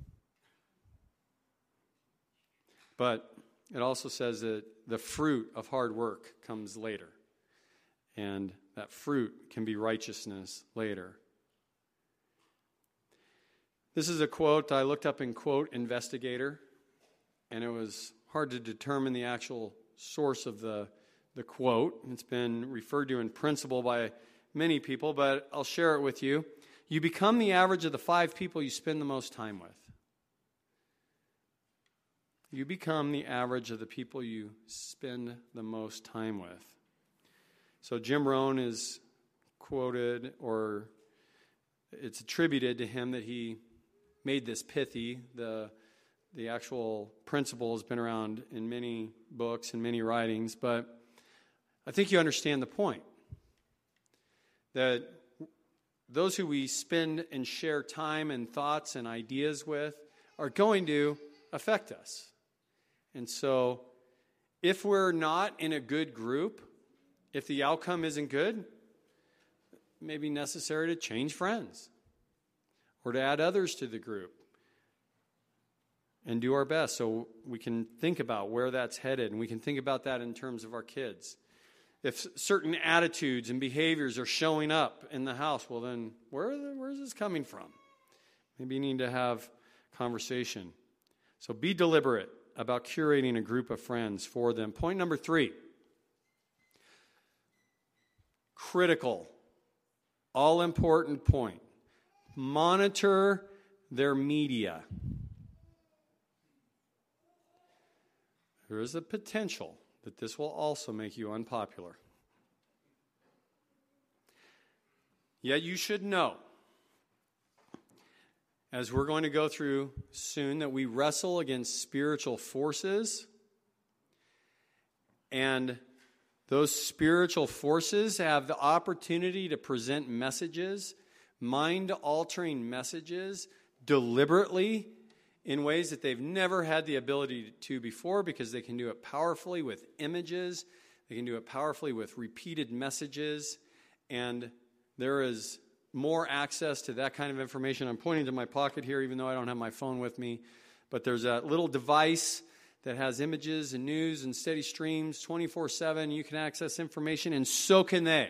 But it also says that the fruit of hard work comes later. And that fruit can be righteousness later. This is a quote I looked up in Quote Investigator, and it was hard to determine the actual source of the, the quote. It's been referred to in principle by many people, but I'll share it with you. You become the average of the five people you spend the most time with. You become the average of the people you spend the most time with. So Jim Rohn is quoted, or it's attributed to him that he made this pithy. The, the actual principle has been around in many books and many writings, but I think you understand the point. That those who we spend and share time and thoughts and ideas with are going to affect us. And so if we're not in a good group, if the outcome isn't good, it may be necessary to change friends or to add others to the group. And do our best so we can think about where that's headed, and we can think about that in terms of our kids. If certain attitudes and behaviors are showing up in the house, well then, where, the, where is this coming from? Maybe you need to have conversation. So be deliberate about curating a group of friends for them. Point number three. Critical, all-important point. Monitor their media. There is a potential that this will also make you unpopular. Yet you should know, as we're going to go through soon, that we wrestle against spiritual forces, and those spiritual forces have the opportunity to present messages, mind-altering messages, deliberately, in ways that they've never had the ability to before, because they can do it powerfully with images, they can do it powerfully with repeated messages, and there is more access to that kind of information. I'm pointing to my pocket here, even though I don't have my phone with me, but there's a little device that has images and news and steady streams twenty-four seven. You can access information, and so can they.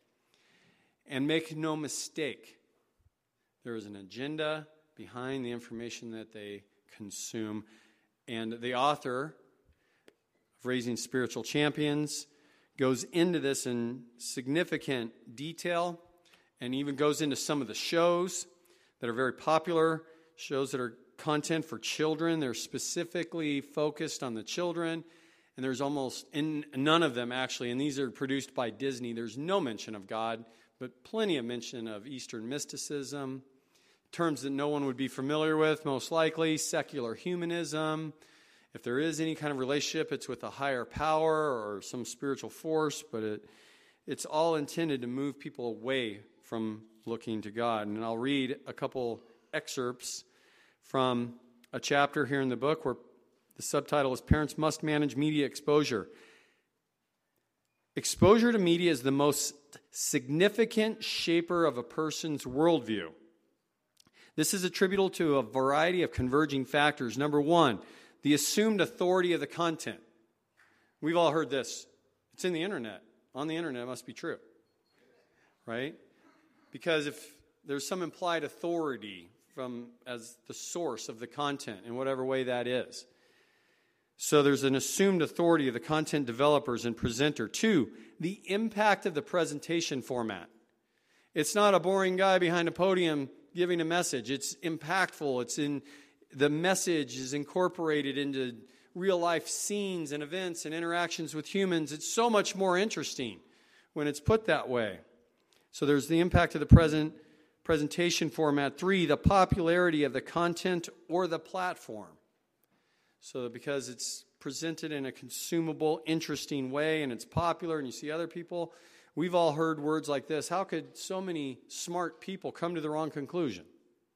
And make no mistake, there is an agenda behind the information that they consume. And the author of Raising Spiritual Champions goes into this in significant detail, and even goes into some of the shows that are very popular, shows that are content for children. They're specifically focused on the children, and there's almost in none of them actually, and these are produced by Disney, there's no mention of God, but plenty of mention of Eastern mysticism, terms that no one would be familiar with, most likely, secular humanism. If there is any kind of relationship, it's with a higher power or some spiritual force, but it, it's all intended to move people away from looking to God. And I'll read a couple excerpts from a chapter here in the book where the subtitle is Parents Must Manage Media Exposure. Exposure to media is the most significant shaper of a person's worldview. This is attributable to a variety of converging factors. Number one, the assumed authority of the content. We've all heard this. It's in the internet. On the internet, it must be true. Right? Because if there's some implied authority from as the source of the content in whatever way that is. So there's an assumed authority of the content developers and presenter. Two, the impact of the presentation format. It's not a boring guy behind a podium giving a message. It's impactful. It's in the message is incorporated into real life scenes and events and interactions with humans. It's so much more interesting when it's put that way. So there's the impact of the present presentation format. Three, the popularity of the content or the platform. So because it's presented in a consumable, interesting way, and it's popular, and you see other people, we've all heard words like this: how could so many smart people come to the wrong conclusion?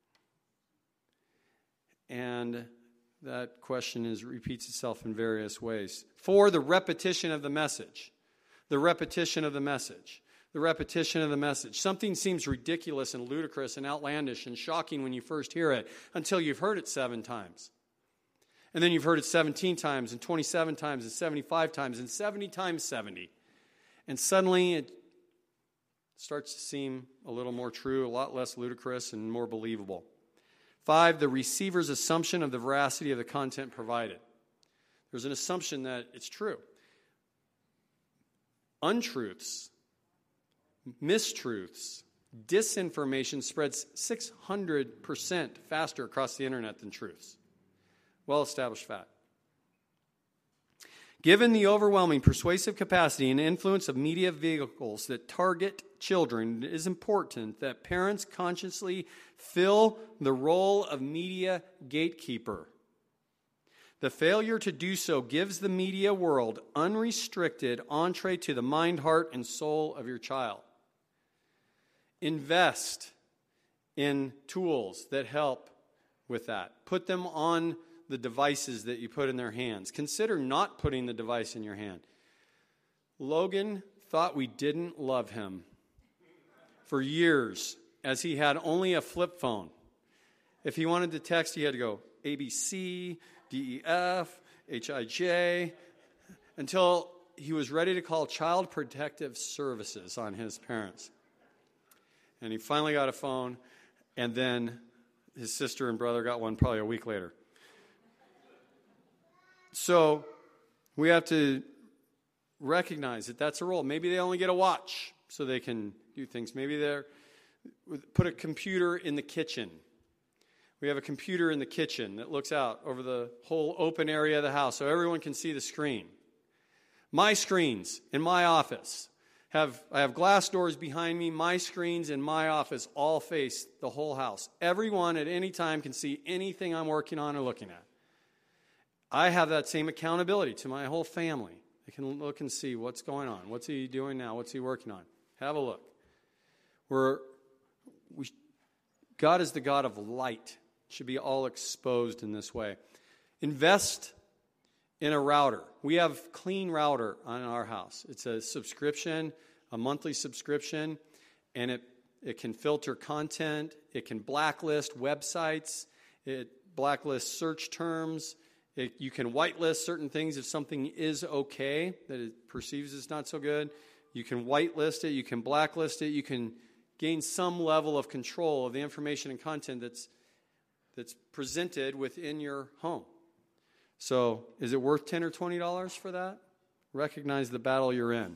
And that question is repeats itself in various ways. Four, the repetition of the message. The repetition of the message. The repetition of the message. Something seems ridiculous and ludicrous and outlandish and shocking when you first hear it until you've heard it seven times. And then you've heard it seventeen times and twenty-seven times and seventy-five times and seventy times seventy. And suddenly it starts to seem a little more true, a lot less ludicrous and more believable. Five, the receiver's assumption of the veracity of the content provided. There's an assumption that it's true. Untruths, mistruths, disinformation spreads six hundred percent faster across the internet than truths. Well-established fact. Given the overwhelming persuasive capacity and influence of media vehicles that target children, it is important that parents consciously fill the role of media gatekeeper. The failure to do so gives the media world unrestricted entree to the mind, heart, and soul of your child. Invest in tools that help with that. Put them on the devices that you put in their hands. Consider not putting the device in your hand. Logan thought we didn't love him for years, as he had only a flip phone. If he wanted to text, he had to go A B C, D E F, H I J, until he was ready to call Child Protective Services on his parents. And he finally got a phone, and then his sister and brother got one probably a week later. So we have to recognize that that's a role. Maybe they only get a watch so they can do things. Maybe they're put a computer in the kitchen. We have a computer in the kitchen that looks out over the whole open area of the house so everyone can see the screen. My screens in my office have, I have glass doors behind me. My screens in my office all face the whole house. Everyone at any time can see anything I'm working on or looking at. I have that same accountability to my whole family. I can look and see what's going on. What's he doing now? What's he working on? Have a look. We're, we, God is the God of light. It should be all exposed in this way. Invest in a router. We have Clean Router on our house. It's a subscription, a monthly subscription, and it, it can filter content. It can blacklist websites. It blacklists search terms. It, you can whitelist certain things if something is okay, that it perceives as not so good. You can whitelist it. You can blacklist it. You can gain some level of control of the information and content that's that's presented within your home. So is it worth ten dollars or twenty dollars for that? Recognize the battle you're in.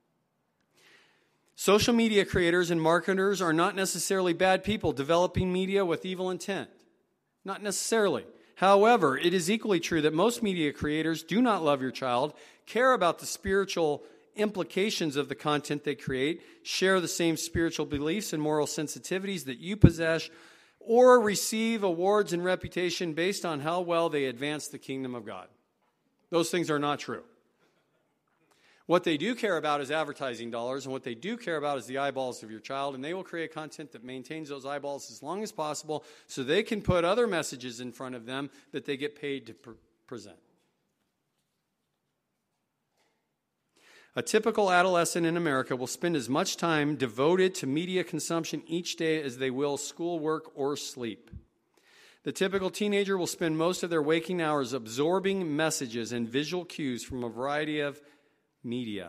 Social media creators and marketers are not necessarily bad people developing media with evil intent. Not necessarily. However, it is equally true that most media creators do not love your child, care about the spiritual implications of the content they create, share the same spiritual beliefs and moral sensitivities that you possess, or receive awards and reputation based on how well they advance the kingdom of God. Those things are not true. What they do care about is advertising dollars, and what they do care about is the eyeballs of your child, and they will create content that maintains those eyeballs as long as possible so they can put other messages in front of them that they get paid to pre- present. A typical adolescent in America will spend as much time devoted to media consumption each day as they will schoolwork or sleep. The typical teenager will spend most of their waking hours absorbing messages and visual cues from a variety of media.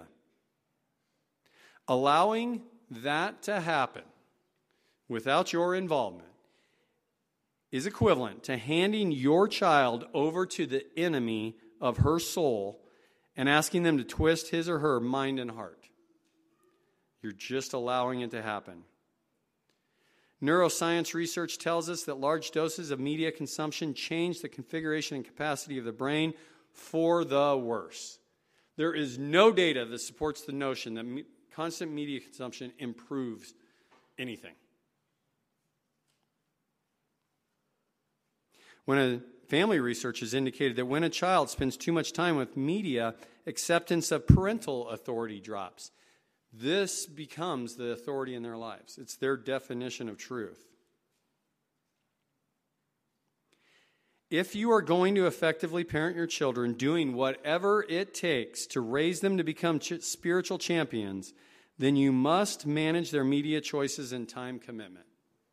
Allowing that to happen without your involvement is equivalent to handing your child over to the enemy of her soul and asking them to twist his or her mind and heart. You're just allowing it to happen. Neuroscience research tells us that large doses of media consumption change the configuration and capacity of the brain for the worse. There is no data that supports the notion that me- constant media consumption improves anything. When a family research has indicated that when a child spends too much time with media, acceptance of parental authority drops. This becomes the authority in their lives. It's their definition of truth. If you are going to effectively parent your children, doing whatever it takes to raise them to become ch- spiritual champions, then you must manage their media choices and time commitment.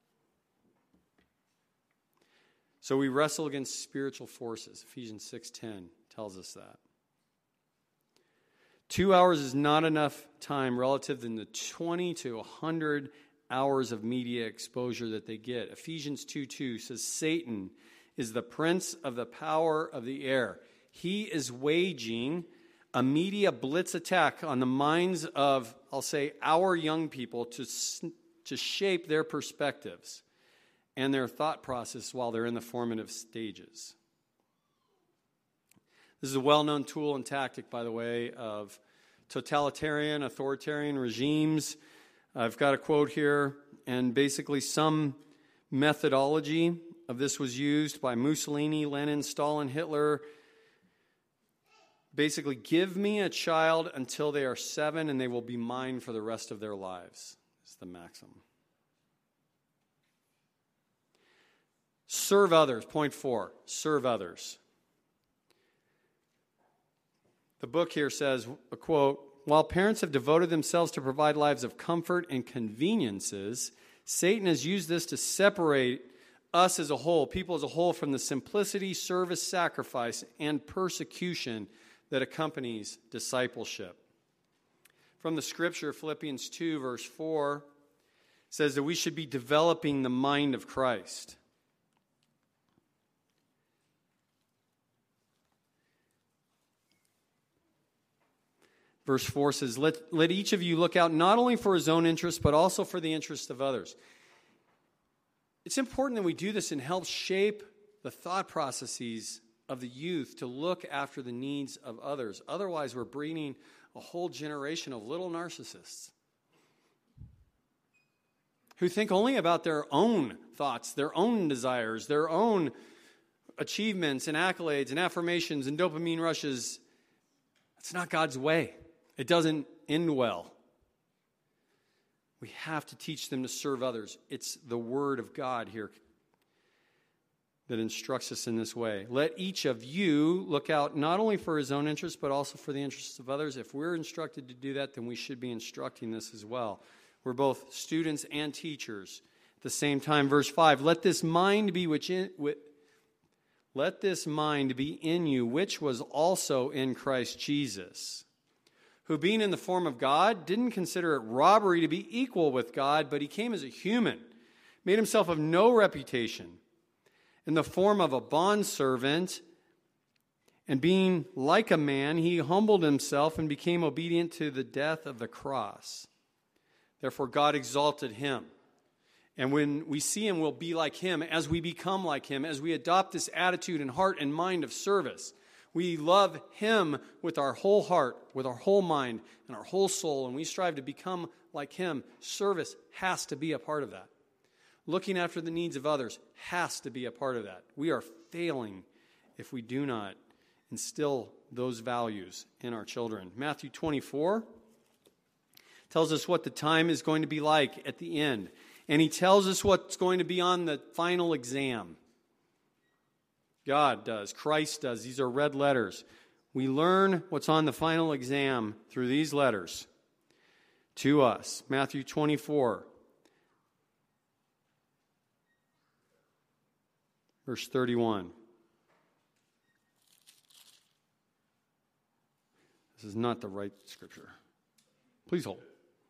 So we wrestle against spiritual forces. Ephesians six ten tells us that. Two hours is not enough time relative to the twenty to one hundred hours of media exposure that they get. Ephesians two two says Satan is the prince of the power of the air. He is waging a media blitz attack on the minds of, I'll say, our young people to, to shape their perspectives and their thought process while they're in the formative stages. This is a well-known tool and tactic, by the way, of totalitarian, authoritarian regimes. I've got a quote here, and basically some methodology of this was used by Mussolini, Lenin, Stalin, Hitler. Basically, give me a child until they are seven, and they will be mine for the rest of their lives, is the maxim. Serve others. Point four, serve others. The book here says, a quote, while parents have devoted themselves to provide lives of comfort and conveniences, Satan has used this to separate us as a whole, people as a whole, from the simplicity, service, sacrifice, and persecution that accompanies discipleship. From the scripture, Philippians two, verse four, says that we should be developing the mind of Christ. Verse four says, let, let each of you look out not only for his own interest, but also for the interest of others. It's important that we do this and help shape the thought processes of the youth to look after the needs of others. Otherwise, we're breeding a whole generation of little narcissists who think only about their own thoughts, their own desires, their own achievements and accolades and affirmations and dopamine rushes. It's not God's way. It doesn't end well. We have to teach them to serve others. It's the Word of God here that instructs us in this way. Let each of you look out not only for his own interests, but also for the interests of others. If we're instructed to do that, then we should be instructing this as well. We're both students and teachers at the same time. Verse five, let this mind be which in, which, let this mind be in you, which was also in Christ Jesus, who being in the form of God, didn't consider it robbery to be equal with God, but he came as a human, made himself of no reputation, in the form of a bondservant, and being like a man, he humbled himself and became obedient to the death of the cross. Therefore, God exalted him. And when we see him, we'll be like him as we become like him, as we adopt this attitude and heart and mind of service. We love him with our whole heart, with our whole mind, and our whole soul, and we strive to become like him. Service has to be a part of that. Looking after the needs of others has to be a part of that. We are failing if we do not instill those values in our children. Matthew twenty-four tells us what the time is going to be like at the end. And he tells us what's going to be on the final exam. God does. Christ does. These are red letters. We learn what's on the final exam through these letters to us. Matthew twenty-four, verse thirty-one. This is not the right scripture. Please hold.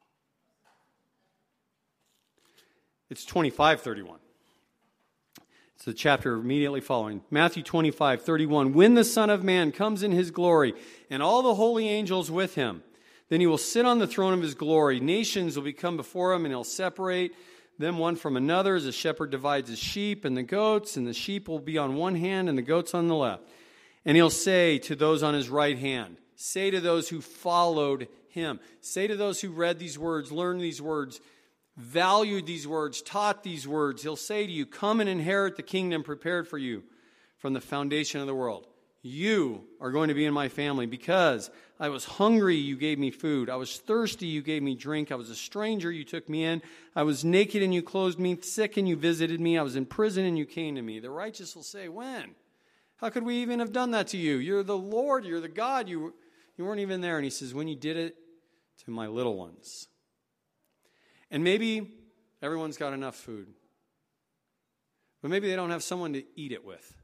It's twenty-five thirty-one. It's the chapter immediately following. Matthew twenty-five thirty-one. When the Son of Man comes in his glory, and all the holy angels with him, then he will sit on the throne of his glory. Nations will become before him, and he'll separate them one from another, as a shepherd divides his sheep and the goats, and the sheep will be on one hand and the goats on the left. And he'll say to those on his right hand, say to those who followed him, say to those who read these words, learned these words, valued these words, taught these words, he'll say to you, come and inherit the kingdom prepared for you from the foundation of the world. You are going to be in my family because I was hungry, you gave me food. I was thirsty, you gave me drink. I was a stranger, you took me in. I was naked and you clothed me, sick and you visited me. I was in prison and you came to me. The righteous will say, when? How could we even have done that to you? You're the Lord, you're the God. You, you weren't even there. And he says, when you did it to my little ones. And maybe everyone's got enough food. But maybe they don't have someone to eat it with.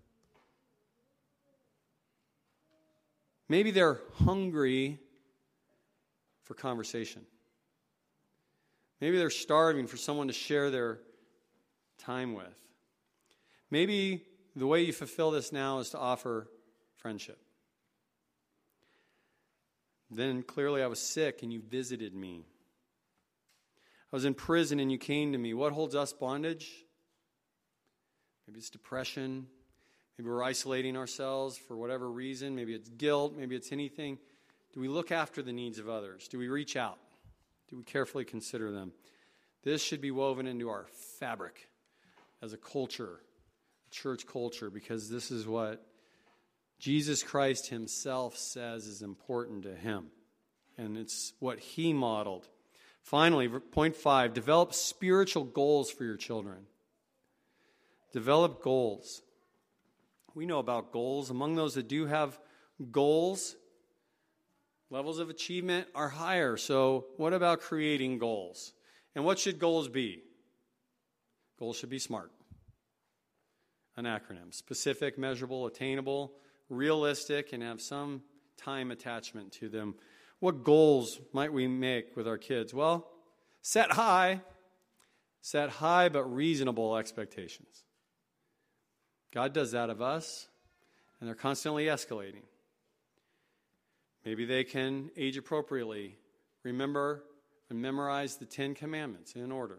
Maybe they're hungry for conversation. Maybe they're starving for someone to share their time with. Maybe the way you fulfill this now is to offer friendship. Then clearly I was sick and you visited me. I was in prison and you came to me. What holds us bondage? Maybe it's depression. Maybe we're isolating ourselves for whatever reason. Maybe it's guilt. Maybe it's anything. Do we look after the needs of others? Do we reach out? Do we carefully consider them? This should be woven into our fabric as a culture, a church culture, because this is what Jesus Christ himself says is important to him. And it's what he modeled. Finally, point five, develop spiritual goals for your children. Develop goals. We know about goals. Among those that do have goals, levels of achievement are higher. So what about creating goals? And what should goals be? Goals should be smart. an acronym. Specific, measurable, attainable, realistic, and have some time attachment to them. What goals might we make with our kids? Well, set high. Set high but reasonable expectations. God does that of us, and they're constantly escalating. Maybe they can age appropriately, remember and memorize the Ten Commandments in order.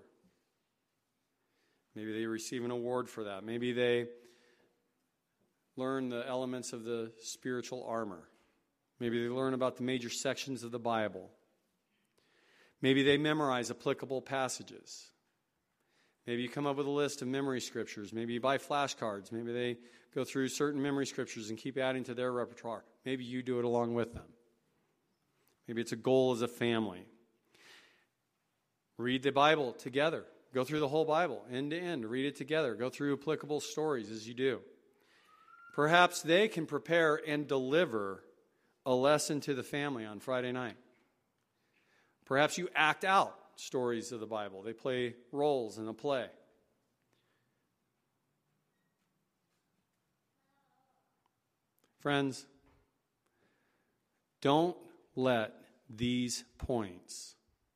Maybe they receive an award for that. Maybe they learn the elements of the spiritual armor. Maybe they learn about the major sections of the Bible. Maybe they memorize applicable passages. Maybe you come up with a list of memory scriptures. Maybe you buy flashcards. Maybe they go through certain memory scriptures and keep adding to their repertoire. Maybe you do it along with them. Maybe it's a goal as a family. Read the Bible together. Go through the whole Bible, end to end. Read it together. Go through applicable stories as you do. Perhaps they can prepare and deliver a lesson to the family on Friday night. Perhaps you act out stories of the Bible. They play roles in a play. Friends, don't let these points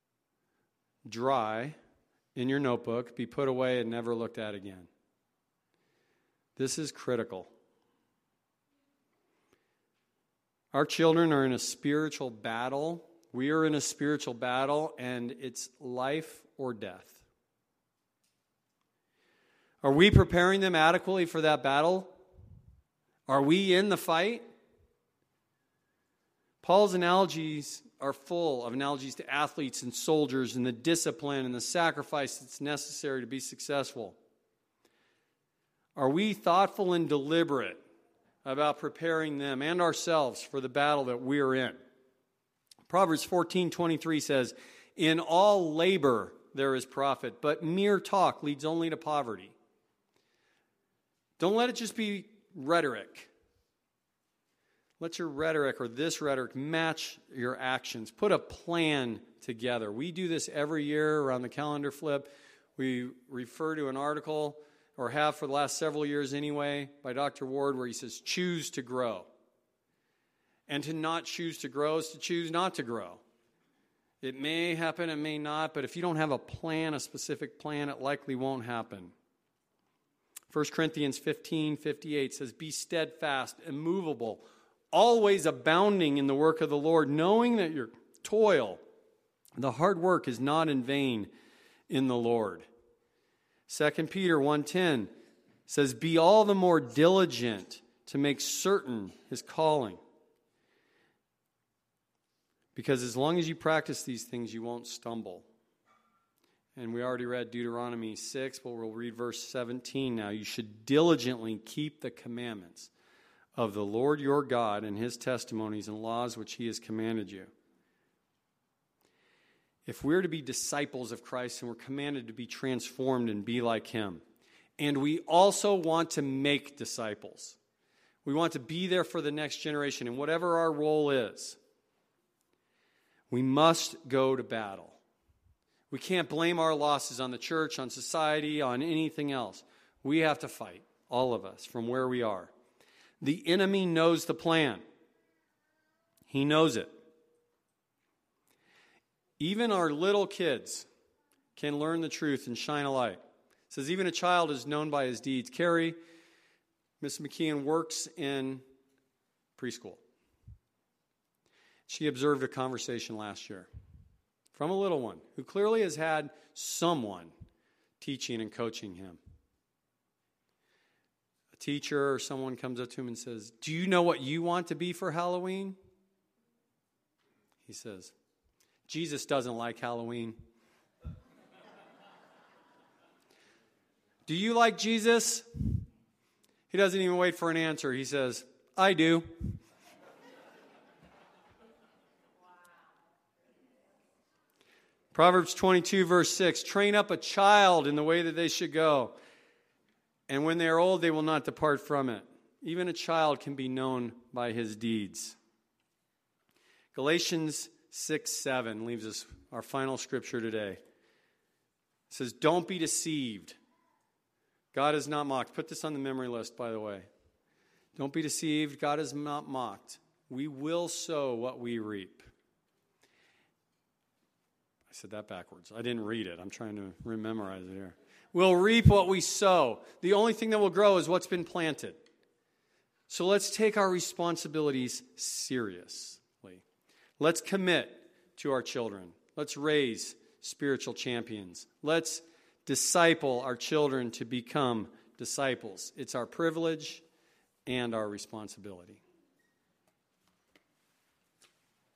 dry in your notebook, be put away and never looked at again. This is critical. Our children are in a spiritual battle. We are in a spiritual battle, and it's life or death. Are we preparing them adequately for that battle? Are we in the fight? Paul's analogies are full of analogies to athletes and soldiers and the discipline and the sacrifice that's necessary to be successful. Are we thoughtful and deliberate about preparing them and ourselves for the battle that we're in? Proverbs fourteen twenty-three says, "In all labor there is profit, but mere talk leads only to poverty." Don't let it just be rhetoric. Let your rhetoric or this rhetoric match your actions. Put a plan together. We do this every year around the calendar flip. We refer to an article, or have for the last several years anyway, by Doctor Ward, where he says, choose to grow. And to not choose to grow is to choose not to grow. It may happen, it may not, but if you don't have a plan, a specific plan, it likely won't happen. First Corinthians fifteen fifty-eight says, "Be steadfast, immovable, always abounding in the work of the Lord, knowing that your toil, the hard work, is not in vain in the Lord." Second Peter one ten says, "Be all the more diligent to make certain his calling." Because as long as you practice these things, you won't stumble. And we already read Deuteronomy six, but we'll read verse seventeen now. "You should diligently keep the commandments of the Lord your God and his testimonies and laws which he has commanded you." If we're to be disciples of Christ, and we're commanded to be transformed and be like him, and we also want to make disciples, we want to be there for the next generation, and whatever our role is, we must go to battle. We can't blame our losses on the church, on society, on anything else. We have to fight, all of us, from where we are. The enemy knows the plan. He knows it. Even our little kids can learn the truth and shine a light. It says even a child is known by his deeds. Carrie, Miss McKeon, works in preschool. She observed a conversation last year from a little one who clearly has had someone teaching and coaching him. A teacher or someone comes up to him and says, "Do you know what you want to be for Halloween?" He says, "Jesus doesn't like Halloween." "Do you like Jesus?" He doesn't even wait for an answer. He says, "I do." Proverbs twenty-two, verse six, "Train up a child in the way that they should go, and when they are old, they will not depart from it." Even a child can be known by his deeds. Galatians six seven leaves us our final scripture today. It says, "Don't be deceived. God is not mocked. Put this on the memory list, by the way. Don't be deceived. God is not mocked. We will sow what we reap. I said that backwards. I didn't read it. I'm trying to rememorize it here. We'll reap what we sow. The only thing that will grow is what's been planted. So let's take our responsibilities seriously. Let's commit to our children. Let's raise spiritual champions. Let's disciple our children to become disciples. It's our privilege and our responsibility.